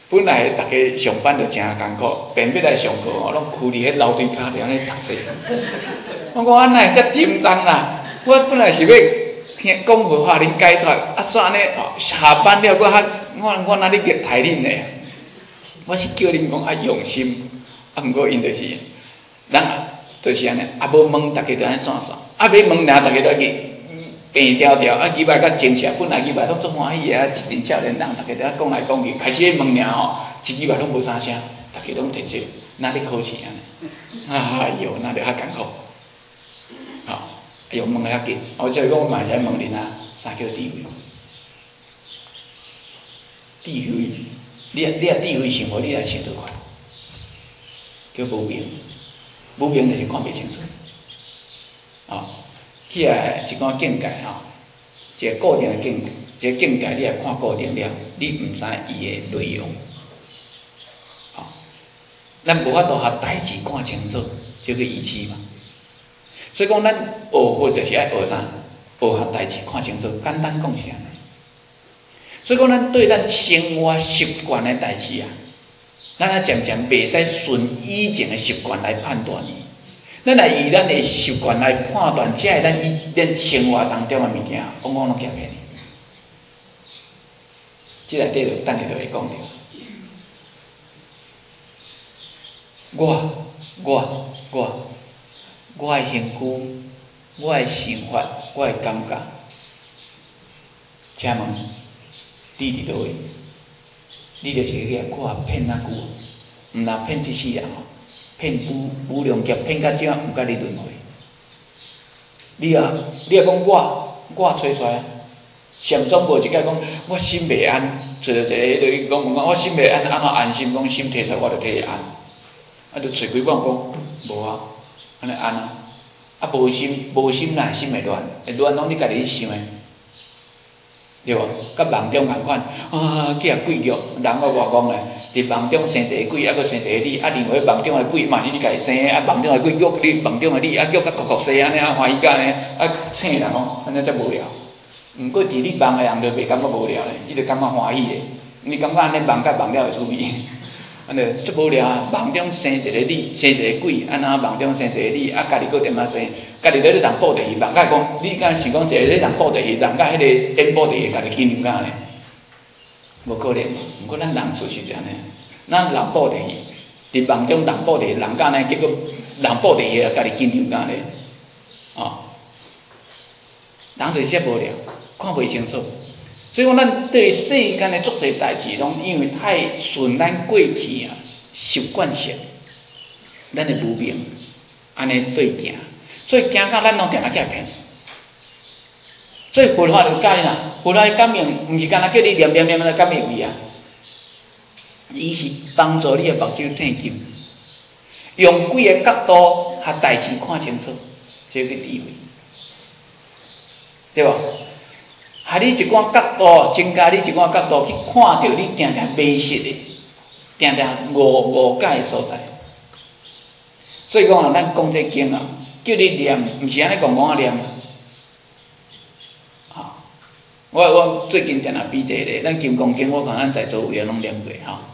Speaker 1: 本来大家上班就真艰苦，偏要来上课哦，拢跍伫迄楼梯骹伫安尼读书。我讲安那遮沉重啦，我本来是要听讲无法恁解脱，煞安尼下班了，我哪里个抬恁呢？我是叫恁讲用心，毋过因就是人就是安尼，无问大家就安尼算，要问大家就去平条条，几摆较精神，本来几摆拢足欢喜的，一群少年人，大家在讲来讲去，开始问几摆拢无啥声，大家拢停止，哪里考试安尼？哎哟，那就较艰苦，哎哟问较紧，所以讲我嘛是问恁啥叫智慧？智慧，你智慧生活，你来想得快，叫无明，无明就是看袂清楚，起来一个境界一个固定的境界，一个境界你也看固定了，你毋知伊的内容，咱无法度把代志看清楚，就叫意思嘛。所以讲，咱学佛就是爱学啥？学把代志看清楚，简单讲是安尼。所以讲，咱对咱生活习惯的代志咱渐渐袂使顺以前的习惯来判断伊。咱来以咱的习惯来判断，这是咱生活当中的物件，往往拢夹偏。这内底就等下就会讲到。我的身躯，我的想法，我的感觉，请问你伫倒位？你就是去看骗哪久？毋若骗一世人骗无量劫，骗到怎毋甲你轮回？你讲我吹出来，禅宗无一解讲，我心袂安，找着一个就是讲我心袂安，安怎安心？讲心摕出来，我就摕安，就找几讲无安尼安无心哪会心会乱？会乱拢你家己去想诶，对无？甲梦中共款去鬼玉，人我外讲诶。伫梦中生一个鬼，佫生一个你，认为梦中的鬼嘛是你家己生的，梦中的鬼叫你梦中的你，叫甲酷生安尼欢喜甲呢，醒人讲安尼则无聊。毋过伫你梦的人就袂感觉无聊咧，伊就感觉欢喜咧。你感觉安尼梦甲梦了会注意，安尼足无聊啊！梦中生一个你，生一个鬼，安那梦中生一个你，家己佫点生，家己咧咧人布地，梦甲讲，你敢想讲一个咧人布地，人甲迄个颠布地，家己紧张干咧？无可能，毋过咱人做是这样呢。咱人布地，伫梦中人布地，人干呢，结果人布地个家己紧张干咧，人就是遮无聊，看袂清楚。所以讲，咱对世间的足侪代志，拢因为太顺咱过去习惯性，咱的无明安尼对行，所以行到咱拢定来甲骗。所以佛法就教你佛法的感应，毋是干那叫你念来感应去伊是帮助你的目睭挺金，用几个角度把代志看清楚，这个智慧，对吧？下你一寡角度，增加你一寡角度去看到你定定迷失的，定定误解的所在。所以讲咱讲这经叫你念，毋是安尼讲念。我最近定定比这个，咱金刚经，我看咱在座有人拢念过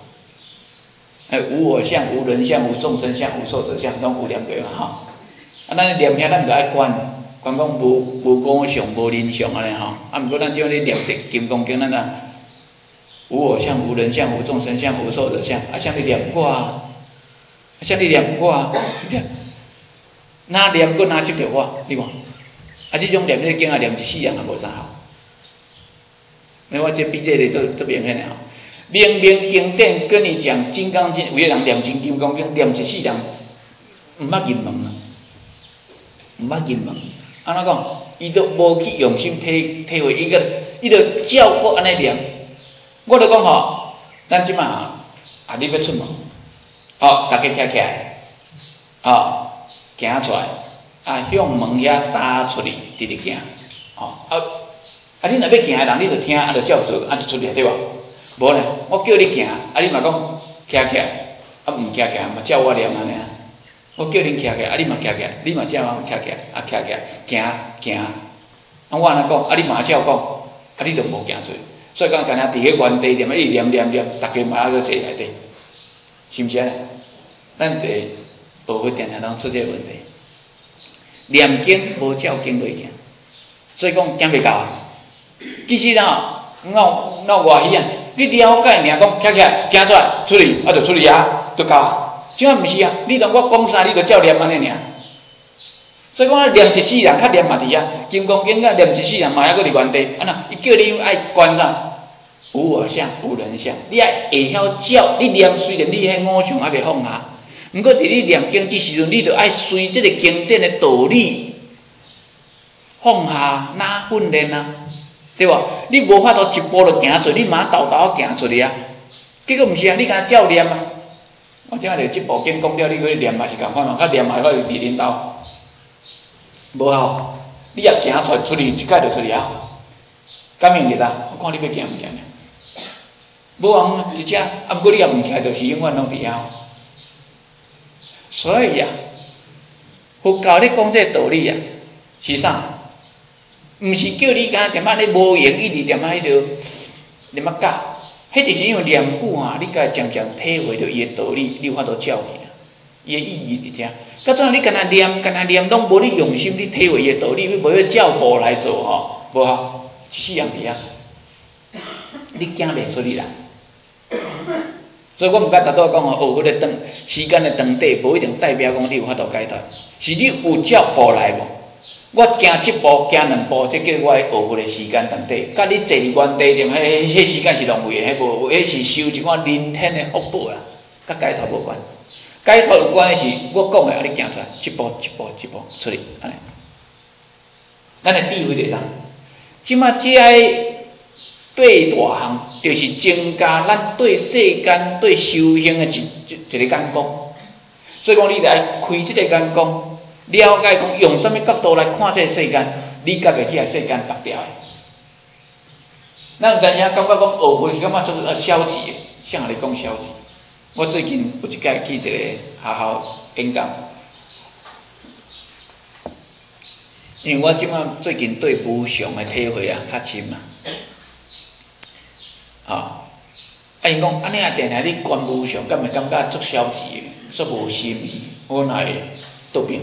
Speaker 1: 无我相、无人相、无众生相、无寿者相，拢有念过嘛咱念遐咱就爱管讲无我相、无人相安尼毋过咱叫你念金刚经，咱无我相、无人相、无众生相、无寿者相，啥物念我啥物念我？哪念过哪执着我？你看这种念这个经念一世人也无啥好。因为我这比这个都明显的明明经典跟你讲《金刚经》，有个人念《金刚经》，念一世人毋捌入门毋捌入门，安怎讲？伊都无去用心体会，伊就照我安尼念。我就讲咱即马你要出门，大家站起来，行出来，向门遐踏出去，直直行，你若要行的人，你就听，就照做，就出来对吧？无呢，我叫你行，你嘛讲徛起来，毋徛起来，嘛照我念安尼我叫恁徛起来，你嘛徛起来，你嘛照我徛起来，徛起来，行，我安尼讲，你嘛照讲，你就无行出。 所以讲，干那伫迄原地念，一念，大家嘛还搁坐内底，是毋是啊？咱这学佛定定拢出这个问题，念经无照经来行，所以讲行袂到。其实那外语啊，你了解尔讲，起来行出来，出去就出去啊，就够啊。即摆毋是啊，你同我讲啥，你就照念安尼尔。所以讲念一世人，较念嘛伫啊。金刚经啊，念一世人嘛，还搁伫原地。啊那，伊叫你爱观啥？无我相，无人相。你爱会晓照，你念虽然你迄五常还袂放下，毋过伫你念经之时阵，你就爱随即个经典的道理放下哪训练啊，对无？你无法度一步就行出，你马豆豆行出去啊。结果毋是啊，你敢照念啊？我即下就即部经讲了，你去念嘛是共款嘛，较念嘛可以伫恁兜。无效，你也行出去，一摆就出去啊！敢用日啊？我看你要行毋行呢？无啊，一只，毋过你也毋起来，就是永远拢伫遐。所以啊，佛教咧讲这个道理啊，是啥？毋是叫你敢踮仔咧无闲，一直踮仔迄度念啊教，迄就是因为念久啊，你甲渐渐体会到伊的道理，你有法度照去啊，伊的意义伫遮。到怎你干那念，拢无你用心去体会伊的道理，你无去照步来做吼，无效，一世人伫啊，你行袂出去啦。所以我毋敢逐倒讲吼，学佛的时间的长短，无一定代表讲你有法度解脱，是你有照步来无？我行一步，行两步，这叫我学佛的时间长短。甲你坐原地定，迄时间是浪费的，迄无，迄是修一款人天的福报啦，甲解脱无关。解脱有关的是我讲的，你行出来，一步出去，安尼。咱的智慧在啥？即马只爱对大项，就是增加咱对世间、对修行的一个眼光。所以讲，你著爱开即个眼光，了解讲用什么角度来看这个世间，理解个即个世间达掉的。咱有阵时感觉讲学佛是感觉做消极的，向来讲消极。我最近有一届去一个学校演讲，因为我即摆最近对无常的体会啊较深啊，因讲安尼啊，定定你观无常，敢会感觉足消极的，足无心意，我哪会倒变？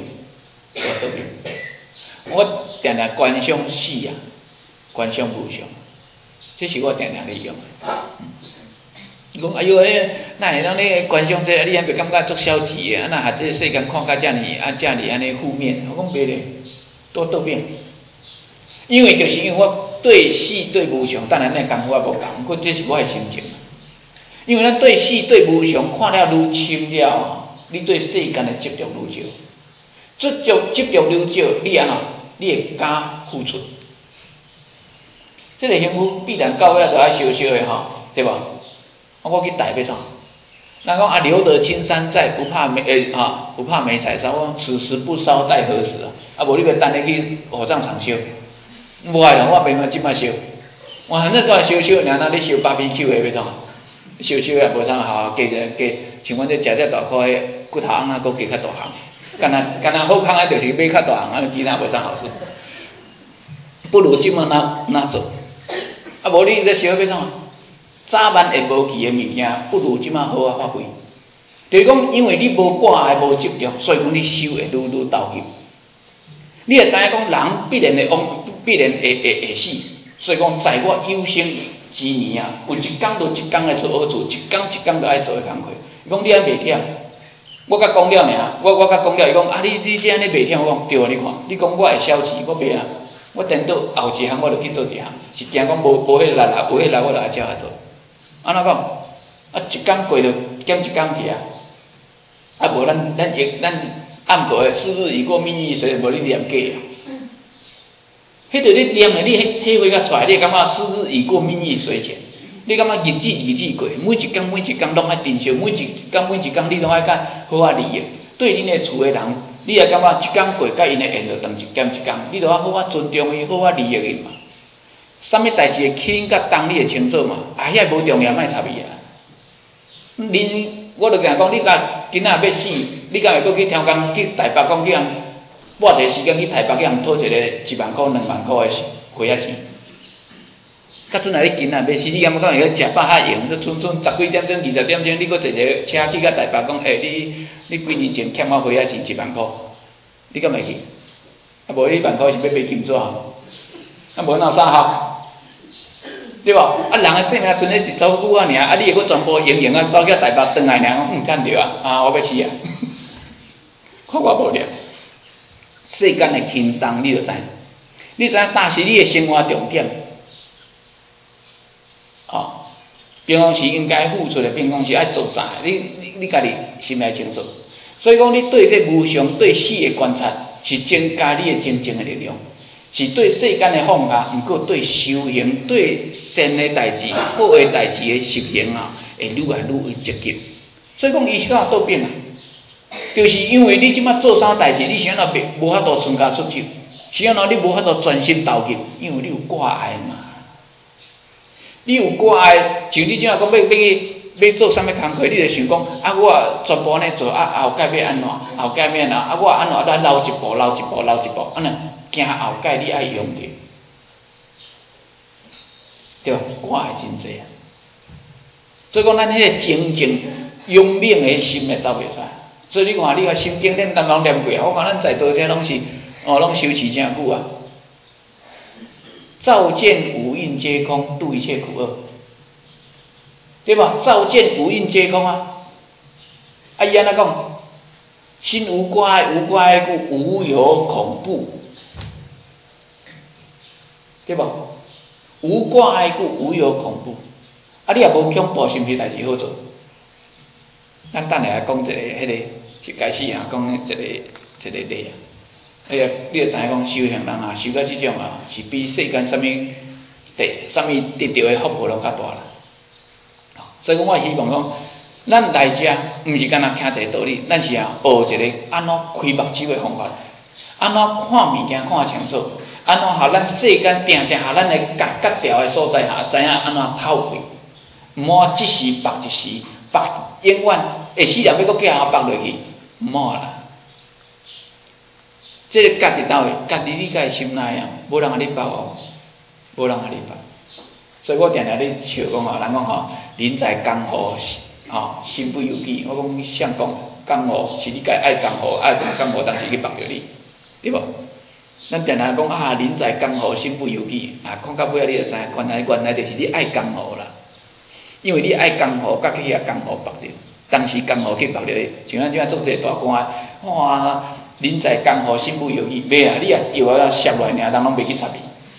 Speaker 1: 我定定观想死啊，观想无常，这是我定定咧用的。伊讲哎哟，哪会当咧观想这？你还袂感觉足消极诶？啊，那还这世间看甲遮尔安尼负面？我讲袂咧，倒变。因为就是因为我对死对无常，当然那感觉无共，不过这是我诶心情。因为咱对死对无常看了愈深了，你对世间诶执着愈少，执着愈少，你安怎？你会敢付出？这个幸福必然到尾就爱烧烧诶吼，对无？我去台要创，人讲留得青山在，不怕没柴烧。我讲此时不烧待何时啊？无你要等你去火葬场烧，无爱啦，我袂嘛即摆烧。我反正都系烧烧，然后你烧BBQ的要创，烧烧也无啥好加，像阮这食只大块的骨头饔啊，佫加较大项。干那好康啊，就是买较大项，其他无啥好处。不如即摆哪做？无你这烧要创？早晚会无去的物件，不如即马好发挥。就是讲，因为你无挂碍、无执着，所以讲你修会愈投入。你会知影讲，人必然会死，所以讲，在我有生之年啊，有一天就一天来做好做，一天就爱做的工课。伊讲你安袂忝，我甲讲了尔，我甲讲了，伊讲你这安尼袂忝，我讲对啊，你看，你讲我会消极，我袂啊，我颠倒后一项我就去做一项，是惊讲无迄力，无迄力我就爱照来做。安怎讲？一天过就减一天去啊！无咱暗过的4日已过命亦随，无你念过啊？迄个你念的，你体会较出来，你感觉4日已过命亦随前，你感觉日子过，每一天拢爱珍惜，每一天你拢爱甲好啊利益。对恁的厝的人，你也感觉一天过，甲因的缘就当一天，你就好啊尊重伊，好啊利益伊嘛。啥物代志会轻甲重，你会清楚嘛？遐无重要，莫插伊啊！我就讲，你甲今仔要死，你敢会搁去挑工去台北讲去人拨一个时间去台北去人讨一个1万块、2万块的花仔钱？ 较阵啊，你今啊，袂死你敢讲会去食饱较闲，你剩10几点钟、20点钟，你搁坐一个车去到台北，讲你几年前欠我花啊钱1万块，你敢会去？啊，无1万块是要买金纸啊，啊无哪啥好，对无？啊，人的生命剩咧一首久啊尔，啊你会搁全部用啊，走去台北转来尔，干对啊，我要死啊！看我无了，世间的轻重你就知，你知影啥是你的生活重点？哦，平常时应该付出的，平常时爱做啥？你家己心内清楚。所以讲，你对这无常、对死的观察，是增加你的真正的力量，是对世间的放下，毋过对修行、对善的代志、好的代志的实行啊，会愈来愈为积极。所以讲，伊啥倒变啊？就是因为你即摆做啥代志，你是安怎无法度顺家出手，是安怎你无法度专心投入，因为你有挂碍嘛。你有挂碍，像你即下讲要做啥物工课，你就想讲啊，我全部安尼做啊，后盖要安怎？后盖要安怎？啊，我安怎咱留一步，安尼惊后盖你爱用着，对吧？挂碍真济啊。所以讲，咱迄个真正勇猛的心会走袂出。所以你看，你个心经念怛念过，我看咱在座这拢是拢修持真久啊。照见五蕴皆空，度一切苦厄，对吧？照见五蕴皆空啊！啊，伊安怎讲？心无挂碍，无挂碍故无有恐怖，对吧？无挂碍故无有恐怖。啊，你也无恐怖，是毋是代志好做？咱等下讲一个，迄个一开始啊，讲一个例啊。你就知影讲修行人啊，修到即种啊，是比世间啥物得到的福报拢较大啦。所以讲，我希望讲，咱来遮毋是干那听一个道理，咱是啊学一个安怎开目睭的方法，安怎看物件看清楚，安怎互咱世间定互咱的角条的所在下，知影安怎透开，毋好一时白一时白，永远会死人要搁继续白落去，毋好啦。这个家己倒位，家己你家心内啊，无人互你包哦，无人互你包。所以我定定咧笑讲吼，人讲吼，人在江湖，身不由己。我讲想讲江湖是你家爱江湖，爱从江湖当时去绑着你，对无？咱定定讲啊，人在江湖，身不由己。啊，看到尾仔你就知，原来就是你爱江湖啦。因为你爱江湖，甲去遐江湖绑着，当时江湖去绑着你，像咱即摆做这大官，哇！人在江湖，身不由己。袂啊，你啊摇啊摔落来尔，人拢袂去插你。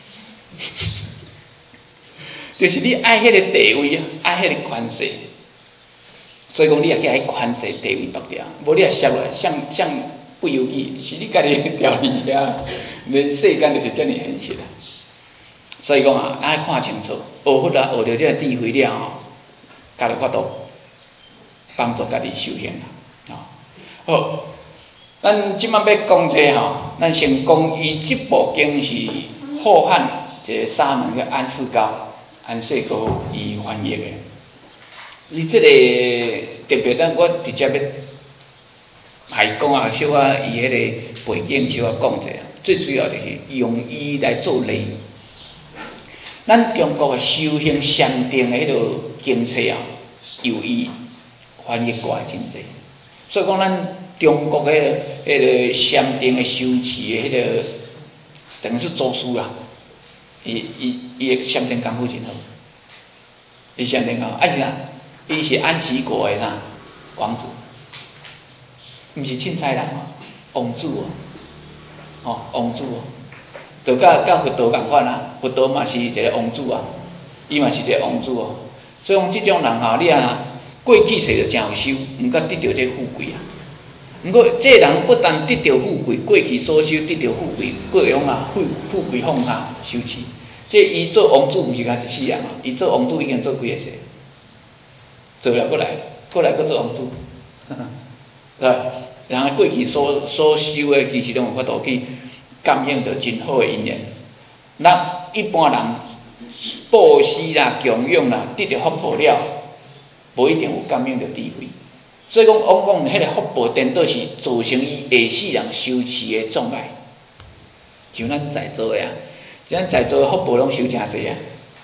Speaker 1: 就是你爱迄个地位啊，爱迄个权势，所以讲你也去爱权势地位绑着，无你也摔落来，像不由己，是你家己条理啊。人世间就是这么现实啊。所以讲啊，爱看清楚，学佛啊，学着这个智慧了吼，家己法度帮助家己修行啊。好。咱即摆要讲这吼，咱先讲伊即部经是浩瀚一个沙门个安世高伊翻译的。伊即个特别，咱我直接要还讲啊，小可伊迄个背景小可讲者，最主要就是用伊来做例。咱中国的修行上定的迄个经册啊，由伊翻译过来真济，所以讲咱中国的迄个禅定的修持的迄个，等于是祖师啦。伊的禅定功夫真好，伊禅定功夫，是啥？伊是安齐国的啥王子，毋是凊彩人王子王子就甲佛陀共款啊，佛陀嘛是一个王子啊，伊嘛是一个王子哦。所以讲，即种人你过去世就真有修，毋过得到这富贵啊。毋过，这人不但得到富贵，过去所修得到富贵，各样富贵放下修持。这伊做王子毋是干一世人伊做王子已经做几个世，做了过来做王子，对吧？人过去所修的，其实拢有法度去感应到真好的因缘。那一般人布施啦、供养啦，得到福报了，无一定有感应到智慧。所以讲，往往迄个福报颠倒是造成伊下世人修持的障碍。像咱在座的啊，咱在座的福报拢修真济啊，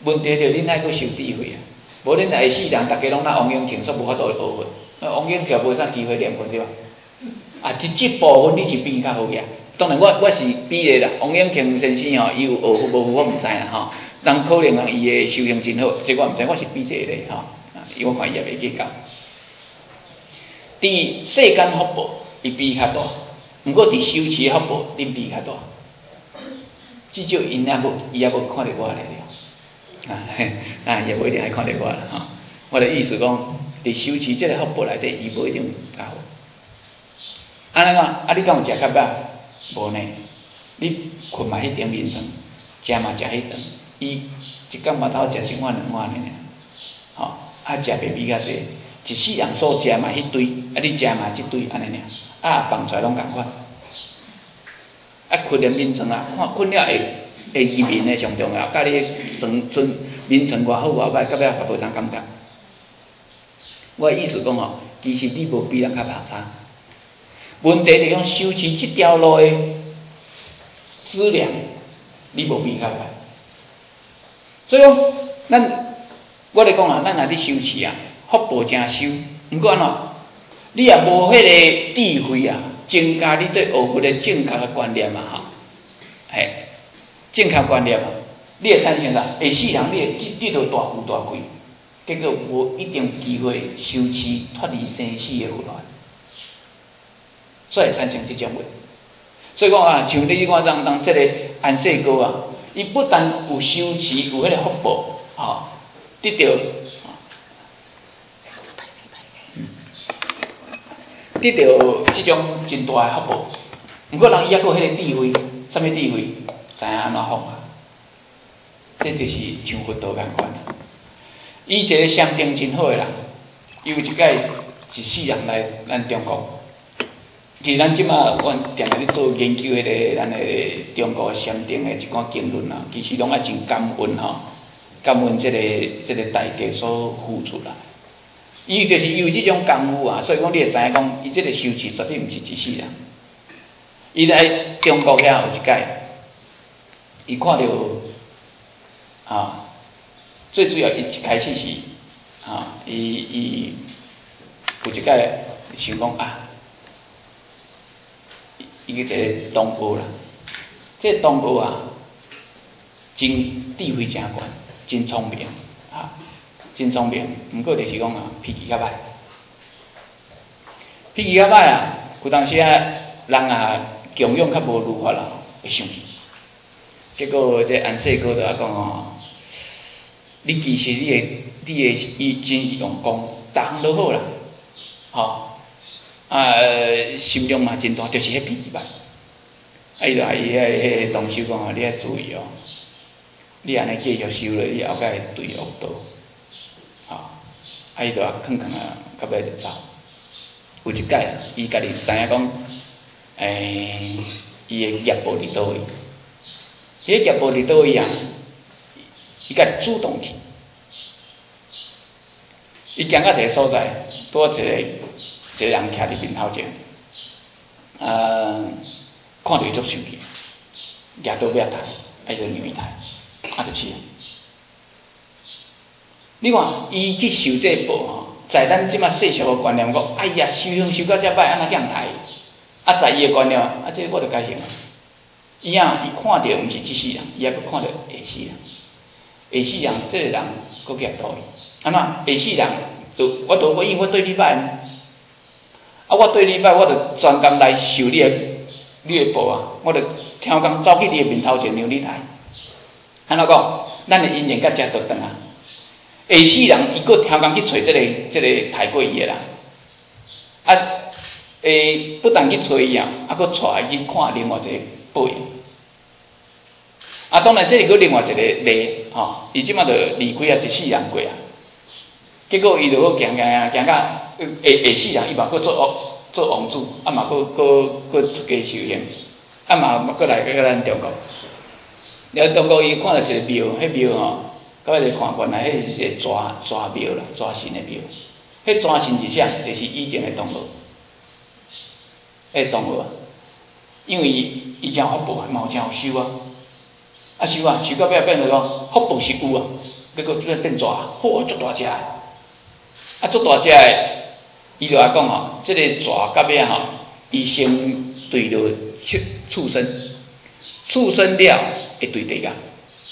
Speaker 1: 问题就恁爱阁修智慧啊，无恁下世人大家拢那王永庆，煞无法度学佛，王永庆无啥机会念佛对吧？啊，即部分你是比伊较好个。当然我是比个啦，王永庆先生吼，伊有学佛无佛我毋知啦吼，人可能伊个修行真好，这我毋知，我是比这个咧吼，因为我看伊也袂计较。伫世间福报，伊比伊较大，毋过伫修持福报，恁比伊较大。至少因也无，伊也无看着我咧了，也无一定爱看着我啦吼。我的意思讲，伫修持这个福报内底，伊无一定较好。安尼啊，你敢有食较饱？无呢？你困嘛迄顶面床，食嘛食迄顿，伊一工嘛头食1碗2碗呢，吼，食袂比较济，一世人所食嘛迄堆，你食嘛即堆安尼尔，放出来拢共款。困在眠床困了会移民的上重要，甲你床眠床偌好偌歹，到尾也无啥感觉。我意思讲吼，其实你无比人较爬差。问题是讲修持这条路的质量，你无比较快。所以讲，我咧讲啊，咱若咧修持啊，福报正修，毋过安怎，你也无迄个智慧啊，增加你对学佛的正确的观念嘛吼，正确观念啊，你会产生啥？下世人你会得到大富大贵，结果无一定有机会修持脱离生死的苦难。所以产生这种问题，所以讲啊，像你看当这个安世哥啊，伊不但有修持，有迄个福报，得到这种真大的福报。毋过人伊还佫迄个智慧，什么智慧？知影安怎放啊？这就是像佛道共款。伊一个相定真好诶人，伊有一届一世人来咱中国。其实咱即马阮定定咧做研究迄个咱诶中国禅定诶一寡经论啊，其实拢爱真感恩吼，感恩即个大家所付出啦。伊就是有即种功夫啊，所以讲你会知影讲，伊即个修持绝对毋是一世人。伊来中国遐有一届，伊看到最主要伊一开始是伊有一届想讲伊个一个同学啦，这个同学啊，真智慧真悬，真聪明真聪明。毋过就是讲脾气较歹，有当时人供养较无如法啦，会生气。结果这安世哥就讲你其实你会真是用功，逐项都好啦，心量嘛真大，就是迄脾气歹。伊就迄个同修讲你爱注意你安尼继续修落，你后摆会对恶道。伊就囥到尾就走。有一届伊家己知影讲，伊的业报伫倒位，迄个业报伫倒位伊家己主动去，伊行到一个所在，拄一个人徛伫面头前，看到伊足生气，举刀要杀，伊就让伊杀，就死。你看，伊去受这报在咱即马世俗的观念讲，哎呀，修行修到遮歹，安怎样杀？在伊的观念这我就改行。伊看到毋是即世人，伊还佫看到下世人。下世人这个人佫举刀伊，安怎？下世人因为我对你歹，我对你歹，我就专工来受你的报我就挑工走去你的面头前让你杀。安怎讲？咱的因缘到遮就断啊。下世人伊佫挑工去找这个杀过伊的人，不但去找伊佫带伊去看另外一个报应。当然这是佫另外一个例伊即马就离开一世人过结果伊就好行到下世人，伊嘛佫做王子，嘛佫出家修行，嘛佫来咱中国。来中国伊看到一个庙，迄庙到尾就看原来迄是一个蛇庙啦，蛇神的庙。迄蛇神是啥？就是以前的同学，同学因为伊真福报嘛有真有修修到尾变成讲福报是有结果变蛇，嚯，足大只的，啊，足大只的，伊就来讲吼，这个蛇到尾吼，伊先对着畜生，畜生了会对地啊。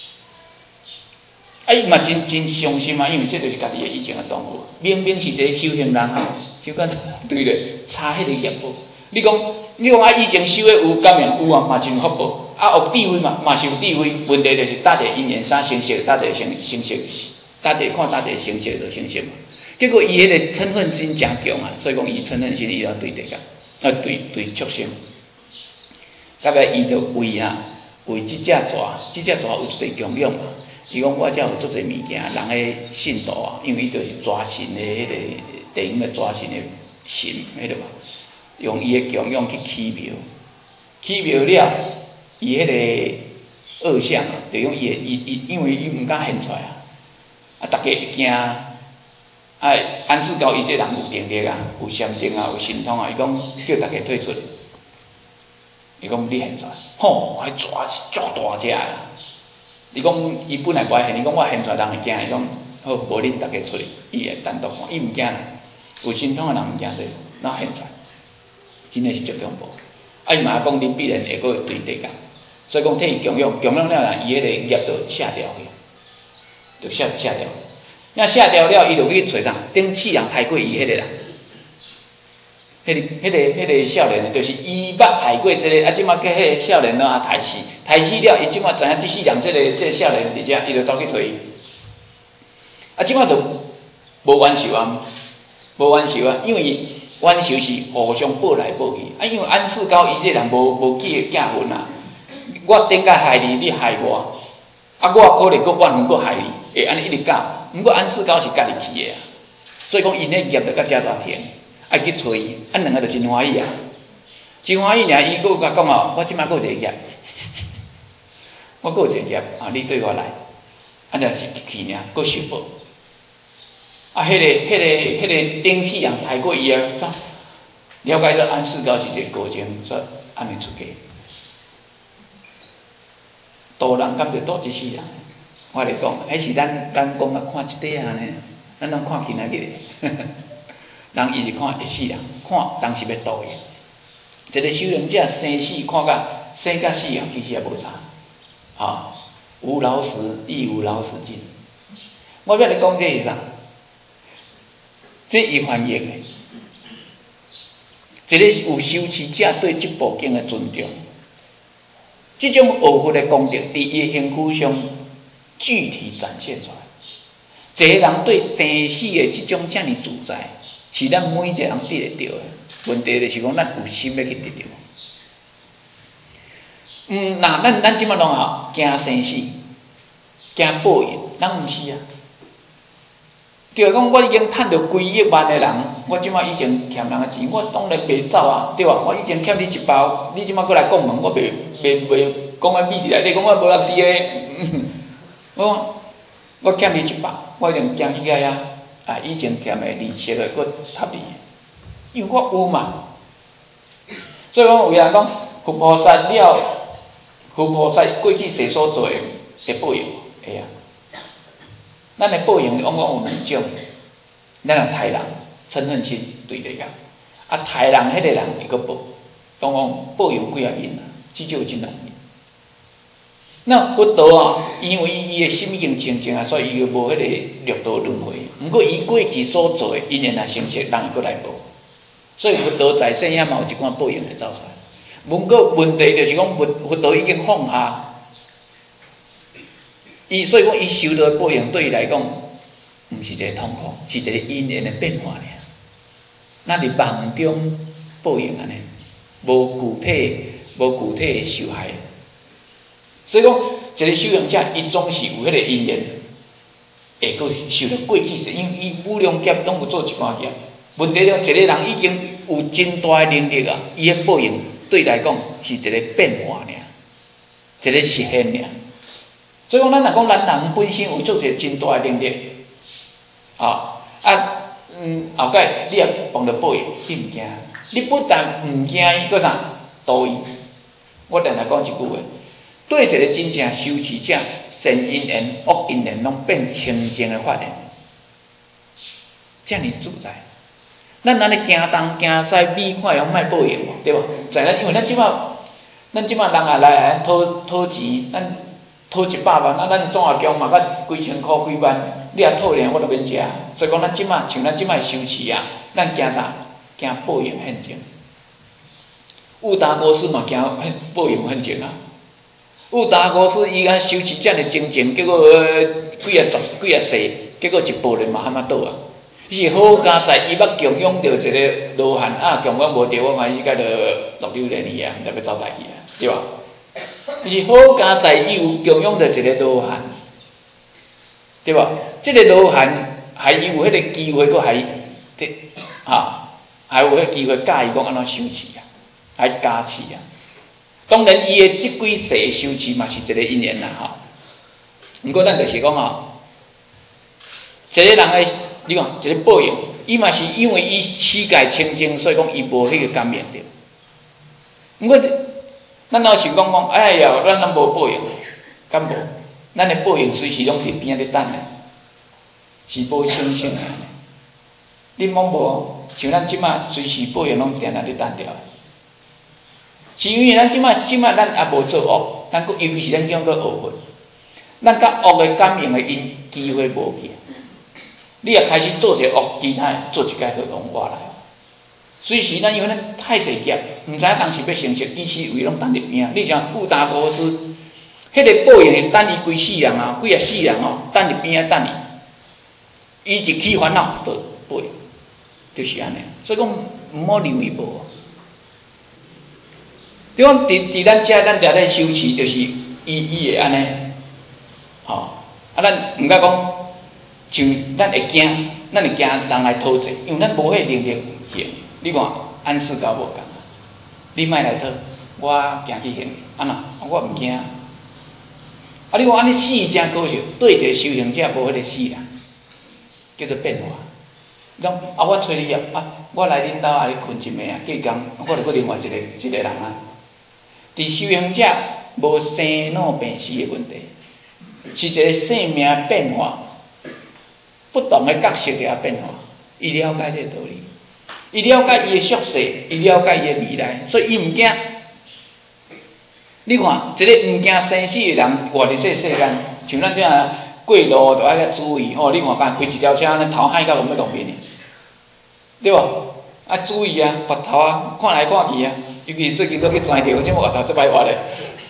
Speaker 1: 啊，伊嘛真伤心啊，因为这就是家己的以前的动物，明明是一个修行人吼，就讲对咧，差迄个业报。你讲啊，以前修的有甘愿有啊，嘛真有福报。啊，有智慧嘛是有智慧，问题就是搭者因缘啥成熟，搭者成熟，搭者看搭者成熟就成熟嘛。结果伊迄个嗔恨心真强啊，所以讲伊嗔恨心伊要对地个，对畜生。到尾伊就为即只蛇有一个供养嘛。伊讲我遮有做侪物件，人的信徒啊，因为伊就是蛇神的迄个地方的蛇神的神，迄个嘛，用伊的供养去起庙，起庙了，伊迄个恶相啊，就用伊，因为伊毋敢现出来啊，大家会惊啊，安世高伊这人有定力啊，有禅定啊，有神通啊，伊讲叫大家退出，伊讲你现出来，吼，迄蛇是足大只啊！伊讲，伊本来无爱现，伊讲我现出来人会惊，伊讲好，无恁大家出去，伊会单独看，伊毋惊啦。有神通的人毋惊这，哪现出来？真诶是足恐怖。啊，伊嘛讲你必然会搁对地个，所以讲替伊供养了，伊迄个业就下掉去，就下掉。那下掉了，伊就去找啥？顶次人害过伊迄个人，迄个少年就是伊捌害过这个，啊，即马叫迄个少年咯，啊，刣死了，伊即马知影即世人这个少年伫遮，伊就走去找伊。啊，即马就无冤仇啊，因为冤仇是互相报来报去。啊，因为安世高伊这人无记教训啊，我顶个害你，你害我，啊，我可能搁怨恨搁害你，会安尼一直搞。毋过安世高是家己去的啊，所以讲因迄业就甲遮大天，爱去找伊，啊，两个就真欢喜啊，真欢喜尔，伊搁甲讲哦，我即摆搁有一个业。我搁有一个业啊，你对我来，啊，就是去尔，搁受报。啊，迄个顶次人害过伊啊，了解到安世高是一个过程，所以安尼出家。渡人敢着渡一世人？我咧讲，迄是咱讲啊，看一块啊呢，咱拢看今仔日的，人伊是看一世人，看当时要渡伊。一个修行者生死看甲生甲死啊，其实也无差。啊，无老死亦无老死尽。我要你讲这是啥？这伊翻译的，一个有修持者对这部经的尊重，这种学佛的功德，伫伊身躯上具体展现出来。一个人对生死的这种遮尔自在，是咱每一个人得会到的。问题就是讲，咱有心要去得到。那咱即马拢吼惊生死，惊报应，咱毋是啊。对讲，我已经趁着几亿万的人，我即马已经欠人的钱，我当然袂走啊，对吧？我已经欠你一包，你即马过来讲问，我袂讲啊，秘伫内底，讲我无落地诶。我欠你一包，我一定惊起来啊！以前欠的利息的，我插你，因为我有嘛。所以讲有人讲，佛菩萨过去世所做的报应，会啊。咱的报应往往有两种，咱人杀人，嗔恨心对立个，啊杀人迄个人伊个报，往往报应几啊面啊，至少有真容易。那佛陀啊，因为伊的心已经清净啊，所以伊就无迄个六道轮回。毋过伊过去所做的因缘若成熟，人会过来报。所以佛陀在世也嘛有一寡报应会走出来。不过问题就是讲，佛陀已经放下。所以讲，伊受到报应对伊来讲，毋是一个痛苦，是一个因缘的变化尔。那伫梦中报应安尼，无具体受害。所以讲，一个修行者，伊总是有迄个因缘，会搁受到过去世，因为伊无量劫拢有做一寡劫。问题了，一个人已经有真大的能力啊，伊的报应对伊来讲是一个变化尔，一个实现尔。所以讲，咱若讲咱人本身有做一个真大的能力，后摆你也碰到报应，你毋惊，你不但毋惊伊，搁啥？度伊。我常常讲一句话，对一个真正修持者， 善因缘、恶因缘拢变清净的法缘，这样自在。咱安尼行东行西，美看用卖报应，对无？在咱因为咱即马人也来讨钱，咱讨100万，咱总下强嘛，甲几千块几万，你也讨呢，我都免食。所以讲，咱即马像咱即马修持啊，咱惊啥？惊报应现前。悟达国师嘛惊报应现前啊！悟达国师伊安修持遮尔精进，结果几啊世，结果一报应嘛喊啊倒啊！伊是好佳哉，伊捌供养着一个罗汉啊，供养无着，我看伊甲着落榴莲去啊，毋知要走代去啊，对吧？伊是好佳哉，伊有供养着一个罗汉，对吧？这个罗汉还伊有迄个机会，佫还还有迄个机会教伊讲安怎修持啊，还加持啊。当然，伊的即几世修持嘛是一个因缘啦，毋过咱就是讲一个人诶。你看，一个报应，伊嘛是因为伊世界清净，所以讲伊无迄个感染着。毋过，咱若想讲，哎呀，咱无报应，敢无？咱的报应随时拢伫边仔咧等诶，是无清醒诶。你摸无？像咱即马随时报应拢定定咧等着。是因为咱即马咱也无做恶，咱尤其是咱讲个恶法，咱甲恶诶感应诶因机会无去。你也开始做着恶，其他做一摆就拢活来。随时咱因为咱太侪业，毋知当时要成熟，其实为拢等入边。你像悟达国师，迄个报应是等伊规世人啊，几啊世人等入边等伊，伊一起烦恼就报应，就是安尼。所以讲毋好认为无。对讲伫咱遮咧修持，就是伊会安尼，咱毋甲讲。像咱会惊，咱会惊人来讨债，因为咱无迄能力行。你看安世高无共啊，你莫来讨，我行去行，安那我毋惊。你看安尼死真可惜，对一个修行者无迄个死啦，叫做变化。讲我找你我来恁兜啊，你困一暝啊，隔工我著搁另外一个人啊。伫修行者无生老病死的问题，是一个生命变化。不同的角色的变化，伊了解这个道理，伊了解伊的俗世，伊了解伊的未来，所以伊毋惊。你看，一个毋惊生死的人活伫这世间，像咱这样过路就爱甲注意你看干开一条车，安尼头海到无要路面，对无？注意啊，拔头啊，看来看去啊，尤其最近都去钻着，即个滑头最歹滑咧，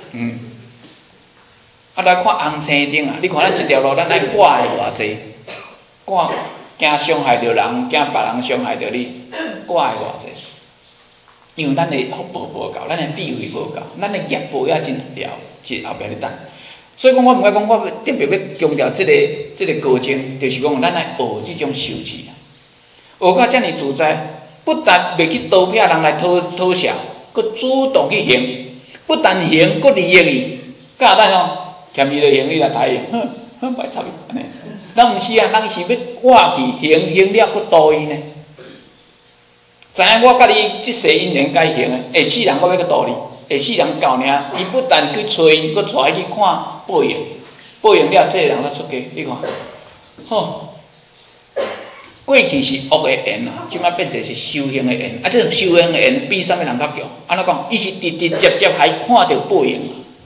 Speaker 1: 来看红青灯啊，你看咱一条路，咱爱挂的偌济。挂惊伤害着人，惊别人伤害着你，挂的偌济。因为咱的福报无够，咱的智慧无够，咱的业报也真了，是后壁咧等。所以讲，我毋爱讲，我特别要强调这个过程，就是讲咱来学这种修持，学到遮尔自在，不但袂去盗骗人来讨笑，佮主动去行，不但行，佮利益伊，教咱欠伊就行，伊来答应，白插伊安尼。咱毋是啊，咱是要活去行了，佮度伊呢。知影我甲你即世因缘该行的，下世人我要佮度你，下世人到尔，伊不但去找伊，佮带伊去看报应，报应了，这个人才出家。你看，过去是恶的缘啊，即摆变成是修行的缘，这种修行的缘比啥物人较强？安怎讲？伊是直直接接还看到报应，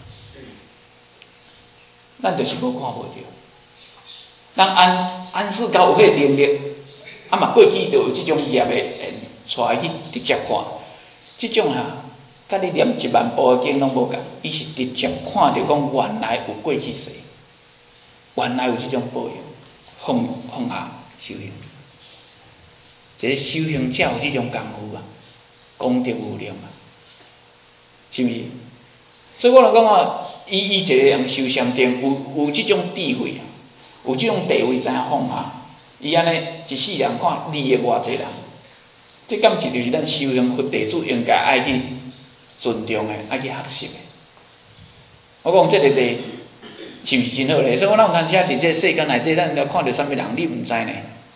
Speaker 1: 咱就是无看无着。人安世高有迄个能力，嘛过去就有即种业的缘，带伊去直接看。即种甲你念1万部的经拢无共，伊是直接看到讲原来有过去世，原来有即种报应，放下修行。这个修行才有即种功夫啊，功德无量啊，是毋是？所以我就讲伊一个人修禅定，有即种智慧啊。有即种地位知影放下，伊安尼一世人看利益偌济人，这敢是就是咱修行佛弟子应该爱去尊重的，爱去学习的。我讲这个地是毋是真好咧？所以我咱有当时伫这世间内底，咱要看到啥物人，你毋知呢？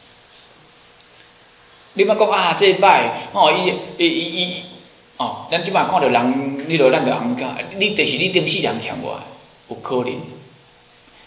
Speaker 1: 你莫讲这歹伊咱即摆看到人，咱就红甲，你就是你顶世人欠我，有可能。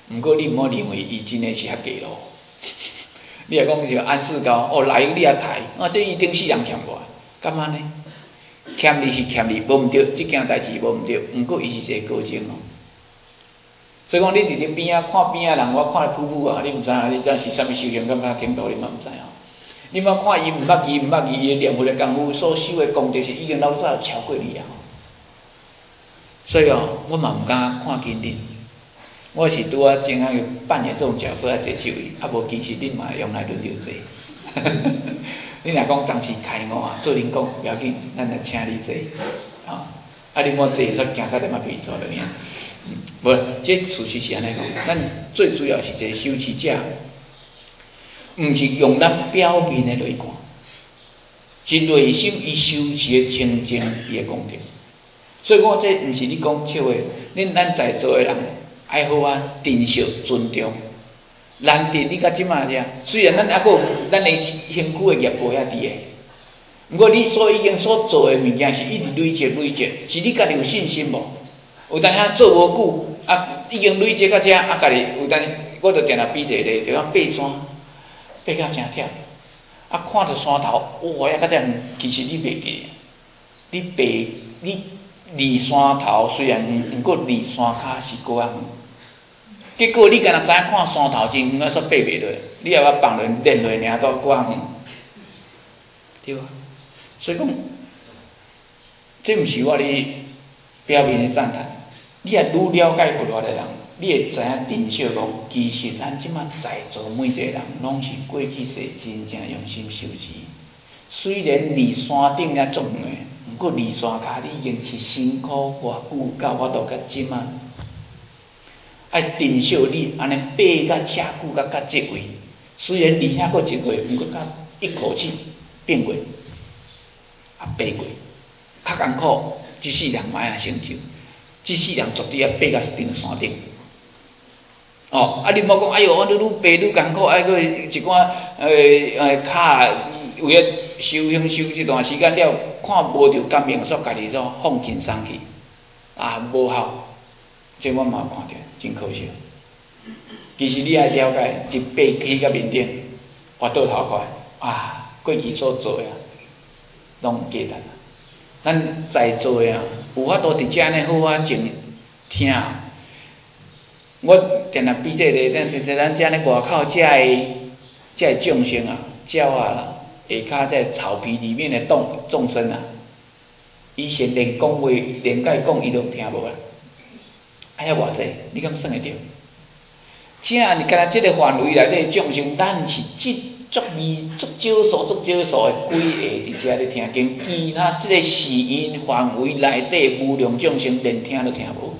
Speaker 1: 毋过你毋好认为伊真诶是遐低咯。你若讲像安世高，哦来你也抬，这一定是人欠我，干嘛呢？欠你是欠你，无毋对，即件代志无毋对，毋过伊是一个高僧咯。所以讲，你伫你边仔看边仔人，我看噗噗啊，你毋知影，你这是啥物修行，敢若听道，你嘛毋知影。你莫看伊毋捌伊，伊念佛的功夫所修的功德是已经老早超过你啊。所以我嘛毋敢看紧恁。我是拄啊正去扮演这种角色来坐手位，无其实恁嘛会用来轮流坐。你若讲当时开悟啊，做恁讲不要紧，咱来请你坐。你莫坐，煞行差点嘛被抓了呢。无，这事实是安尼讲，咱最主要是一个修持者，毋是用咱表面的来看，是内心伊修持的清净伊的功德。所以我这毋是你讲笑话，咱在座的人爱好珍惜尊重。难得你甲即马遮，虽然咱还佫咱的身躯的业报遐低个，毋过你已经所做的物件是一直累积，是你家己有信心无？有当遐做无久，已经累积到遮，家己有当我着定定比一个，就讲爬山，爬到真忝，看着山头，哇，遐较遮远，其实你袂记，你离山头虽然远，毋过离山骹是够远。结果你敢若知影看山头真远，煞爬袂落，你也要放人练落尔，都够远，对吧？所以讲，这毋是我咧表面的赞叹。你也愈了解佛法的人，你会知影珍惜讲，其实咱即马在座每一个人，拢是过去世真正用心修持。虽然离山顶遐足远，毋过离山骹你已经是辛苦偌久，到我到甲即马，爱珍惜你安尼爬甲遮久甲即位。虽然离遐佫一过，毋过甲一口气变过，爬过，较艰苦，即世人莫爱成就。即世人绝对要爬到顶山顶。你莫讲，哎哟，我愈爬愈艰苦，佫一寡骹为了修行修一段时间了，看无着感应，煞家己放轻松去，无效。这我嘛看着，真可惜。其实你爱了解，一爬起到面顶，滑倒头看，过去所做的拢价值。咱在座的有法度伫遮呢好静听。我定定比这个，咱遮呢外口遮的众生鸟啦，下骹这草皮里面的众生以前连讲话，连甲伊讲伊都听无啊。遐偌济，你敢算会着？遮你敢若即个范围内底众生，咱是足少数的几个伫遮咧听经，其他即个寺院范围内底无量众生连听都听无。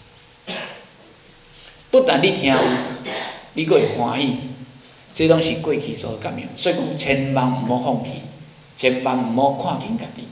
Speaker 1: 不但你听有，你佫会欢喜，这拢是过去所感应。所以讲，千万毋好放弃，千万毋好看轻家己。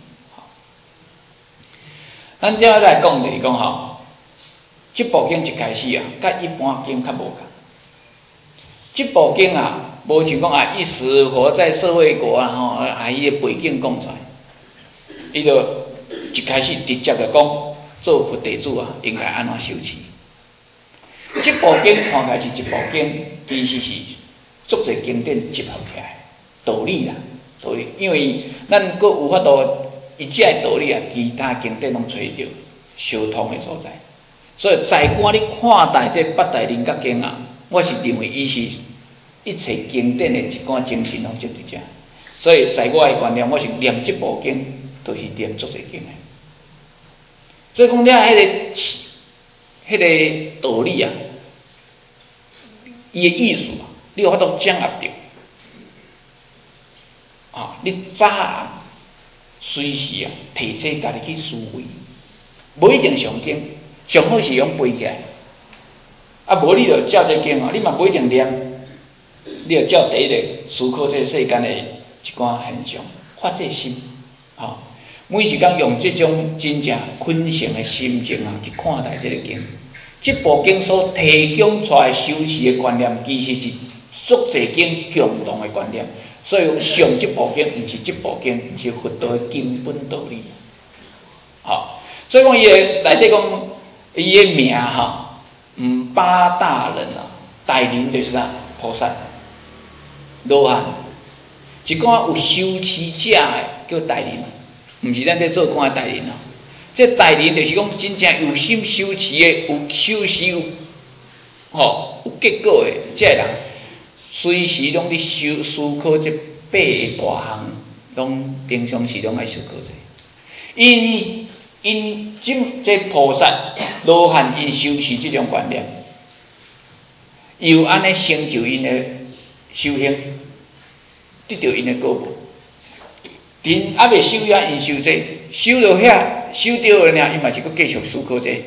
Speaker 1: 咱遮来讲就是讲即部经一开始甲一般经较无共。即部经无像讲一时活在社会国伊的背景讲出来，伊就一开始直接就讲做佛弟子应该安怎修持。即部经看起来是一部经，其实是足侪经典集合起来道理啦，道理，因为咱佫有法度伊遮的道理其他经典拢找着相通的所在。所以在我咧看待这八大人格经我是认为伊是一切经典的一寡精神拢集伫遮。所以在我的观念，我是念这部经，都是念足侪经的。所以讲了迄个道理伊的意思你有法度掌握着。你早随时提醒家己去思维，无一定上经，上好是用背起来。无你就照这经你嘛无一定念，你就照第一个思考这世间的一寡现象，发这心每一工用这种真正恳诚的心情去看待这个经。这部经所提供出来修持的观念，其实是足侪经共同的观念。所以上这部经毋是这部经，是佛道的根本道理。所以讲伊的内底讲伊的名八大人啊，大人就是啥菩萨、罗汉，一个有修持者的叫大人，唔是咱在做官的大人哦。这大人就是讲真正有心修持的，有修持有有结果的，这人随时拢伫思考这八个大项，拢平常时拢爱思考者。因这菩萨、罗汉因修持这种观念，又安尼成就因的修行，得到因的果报。因还未修遐，因修这，修到遐，修到了呢，伊嘛是搁继续思考这。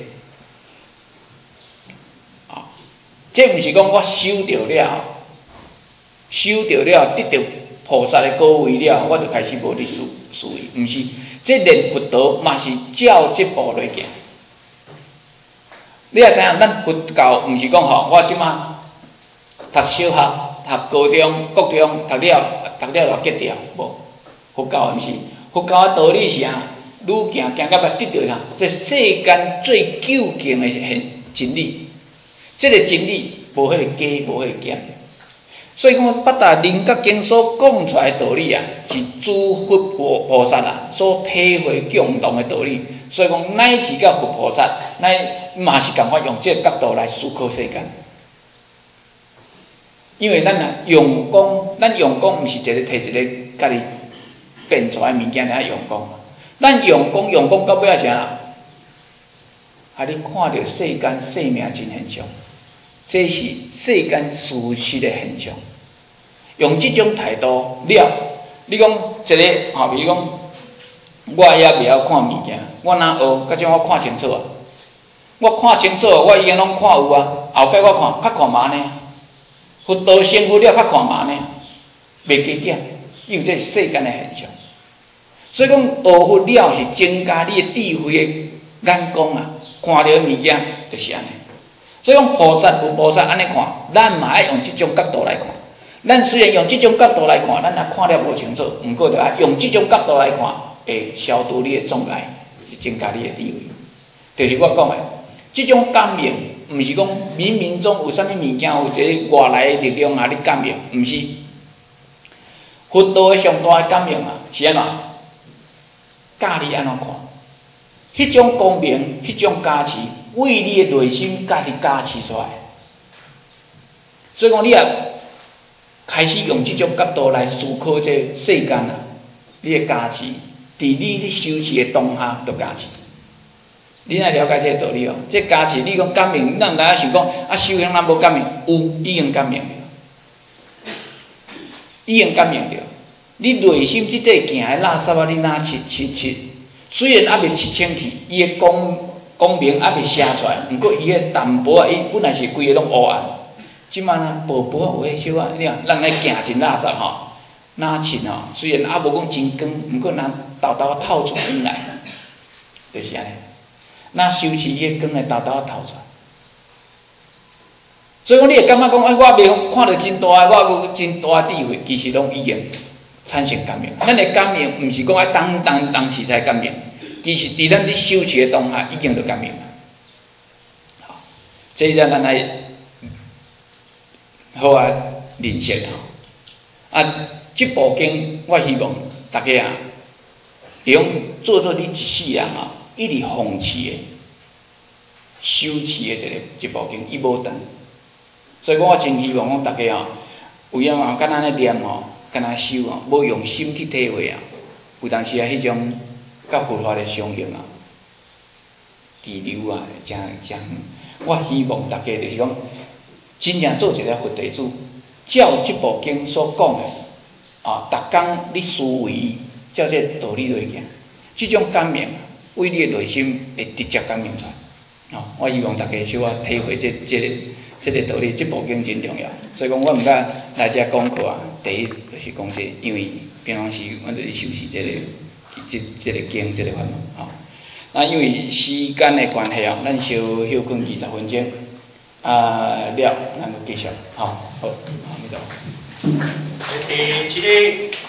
Speaker 1: 这毋是讲我修到了，得到菩萨的果位了，我就开始无咧思维，毋是。这练佛道嘛是照这步来行。你也知影，咱佛教毋是讲我即马读小学、读高中、国中，读了就结掉，无。佛教毋是，佛教的道理是啊，愈行到尾得到啥？这世间最究竟的真理，这个真理无迄个假，无迄个减。所以讲八大人格经所讲出来的道理啊，是诸佛菩萨啊所体会共同的道理。所以讲乃至到佛菩萨，嘛是共款用这个角度来思考世间。因为咱用功，咱用功毋是一个摕一个家己变出来物件来用功，咱用功到尾仔啥？啊！你看到世间生命真现象，这是世间事实的现象。用这种态度了，你讲一个比如讲，我也袂晓看物件，我哪学？甲种我看清楚啊！我看清楚，我已经拢看有啊。后摆我较看慢呢，佛道成佛了较看慢呢，袂加减，因为这是世间的现象。所以讲学佛了是增加你的智慧的眼光啊，看到物件就是安尼。所以讲菩萨有菩萨安尼看，咱嘛爱用这种角度来看。咱虽然用这种角度来看，咱也看了无清楚，毋过就爱用这种角度来看，会消除你的障碍，是增加你的智慧。就是我讲的，这种感应，毋是讲冥冥中有啥物物件有一个外来的力量啊，你感应，毋是。佛道的上大的感应啊，是安怎？教你安怎看？迄种光明，迄种加持，为你的内心家己加持出来。所以讲，你也开始用这种角度来思考这世间啊，你的加持，伫你修持的当下就加持。你若了解这个道理哦，这加持你讲感应，咱大家想讲修行咱无感应，有已经感应了，已经感应了。你内心即块行的垃圾啊，你哪切？虽然还未切清去，伊的光明还未射出来，毋过伊的淡薄啊，伊本来是规个拢黑暗。即摆呢，薄有迄小啊，你啊，咱来行真垃圾吼，哪切吼？虽然还无讲真光，毋过咱豆豆透出光来，就是安尼。那修持迄个光会豆豆透出来。所以讲，你会感觉讲，我未看到真大，我无真大智慧，其实拢已经产生感应。咱的感应毋是讲爱当时才感应，其实伫咱伫修持的当下已经就感应了。好，这一咱来好啊认识吼。这部经我希望大家啊，用做你一世人啊，一直奉持的修持的这部经，伊无断。所以讲我真希望讲大家有影敢若安尼念敢若修无用心去体会啊。有当时迄种甲佛法的相应滞留真远。我希望大家就是讲，真正做一个佛弟子，照这部经所讲的逐工你思维，照这道理来行，这种感应为你的内心会直接感应出来。我希望大家小可体会这个道理，这部经真重要。所以讲，我毋敢来遮讲课第一就是讲这，因为平常时我就是修持这个经，这个法门因为时间的关系咱稍休困20分钟了，咱就继续好，阿弥陀佛。
Speaker 3: 第7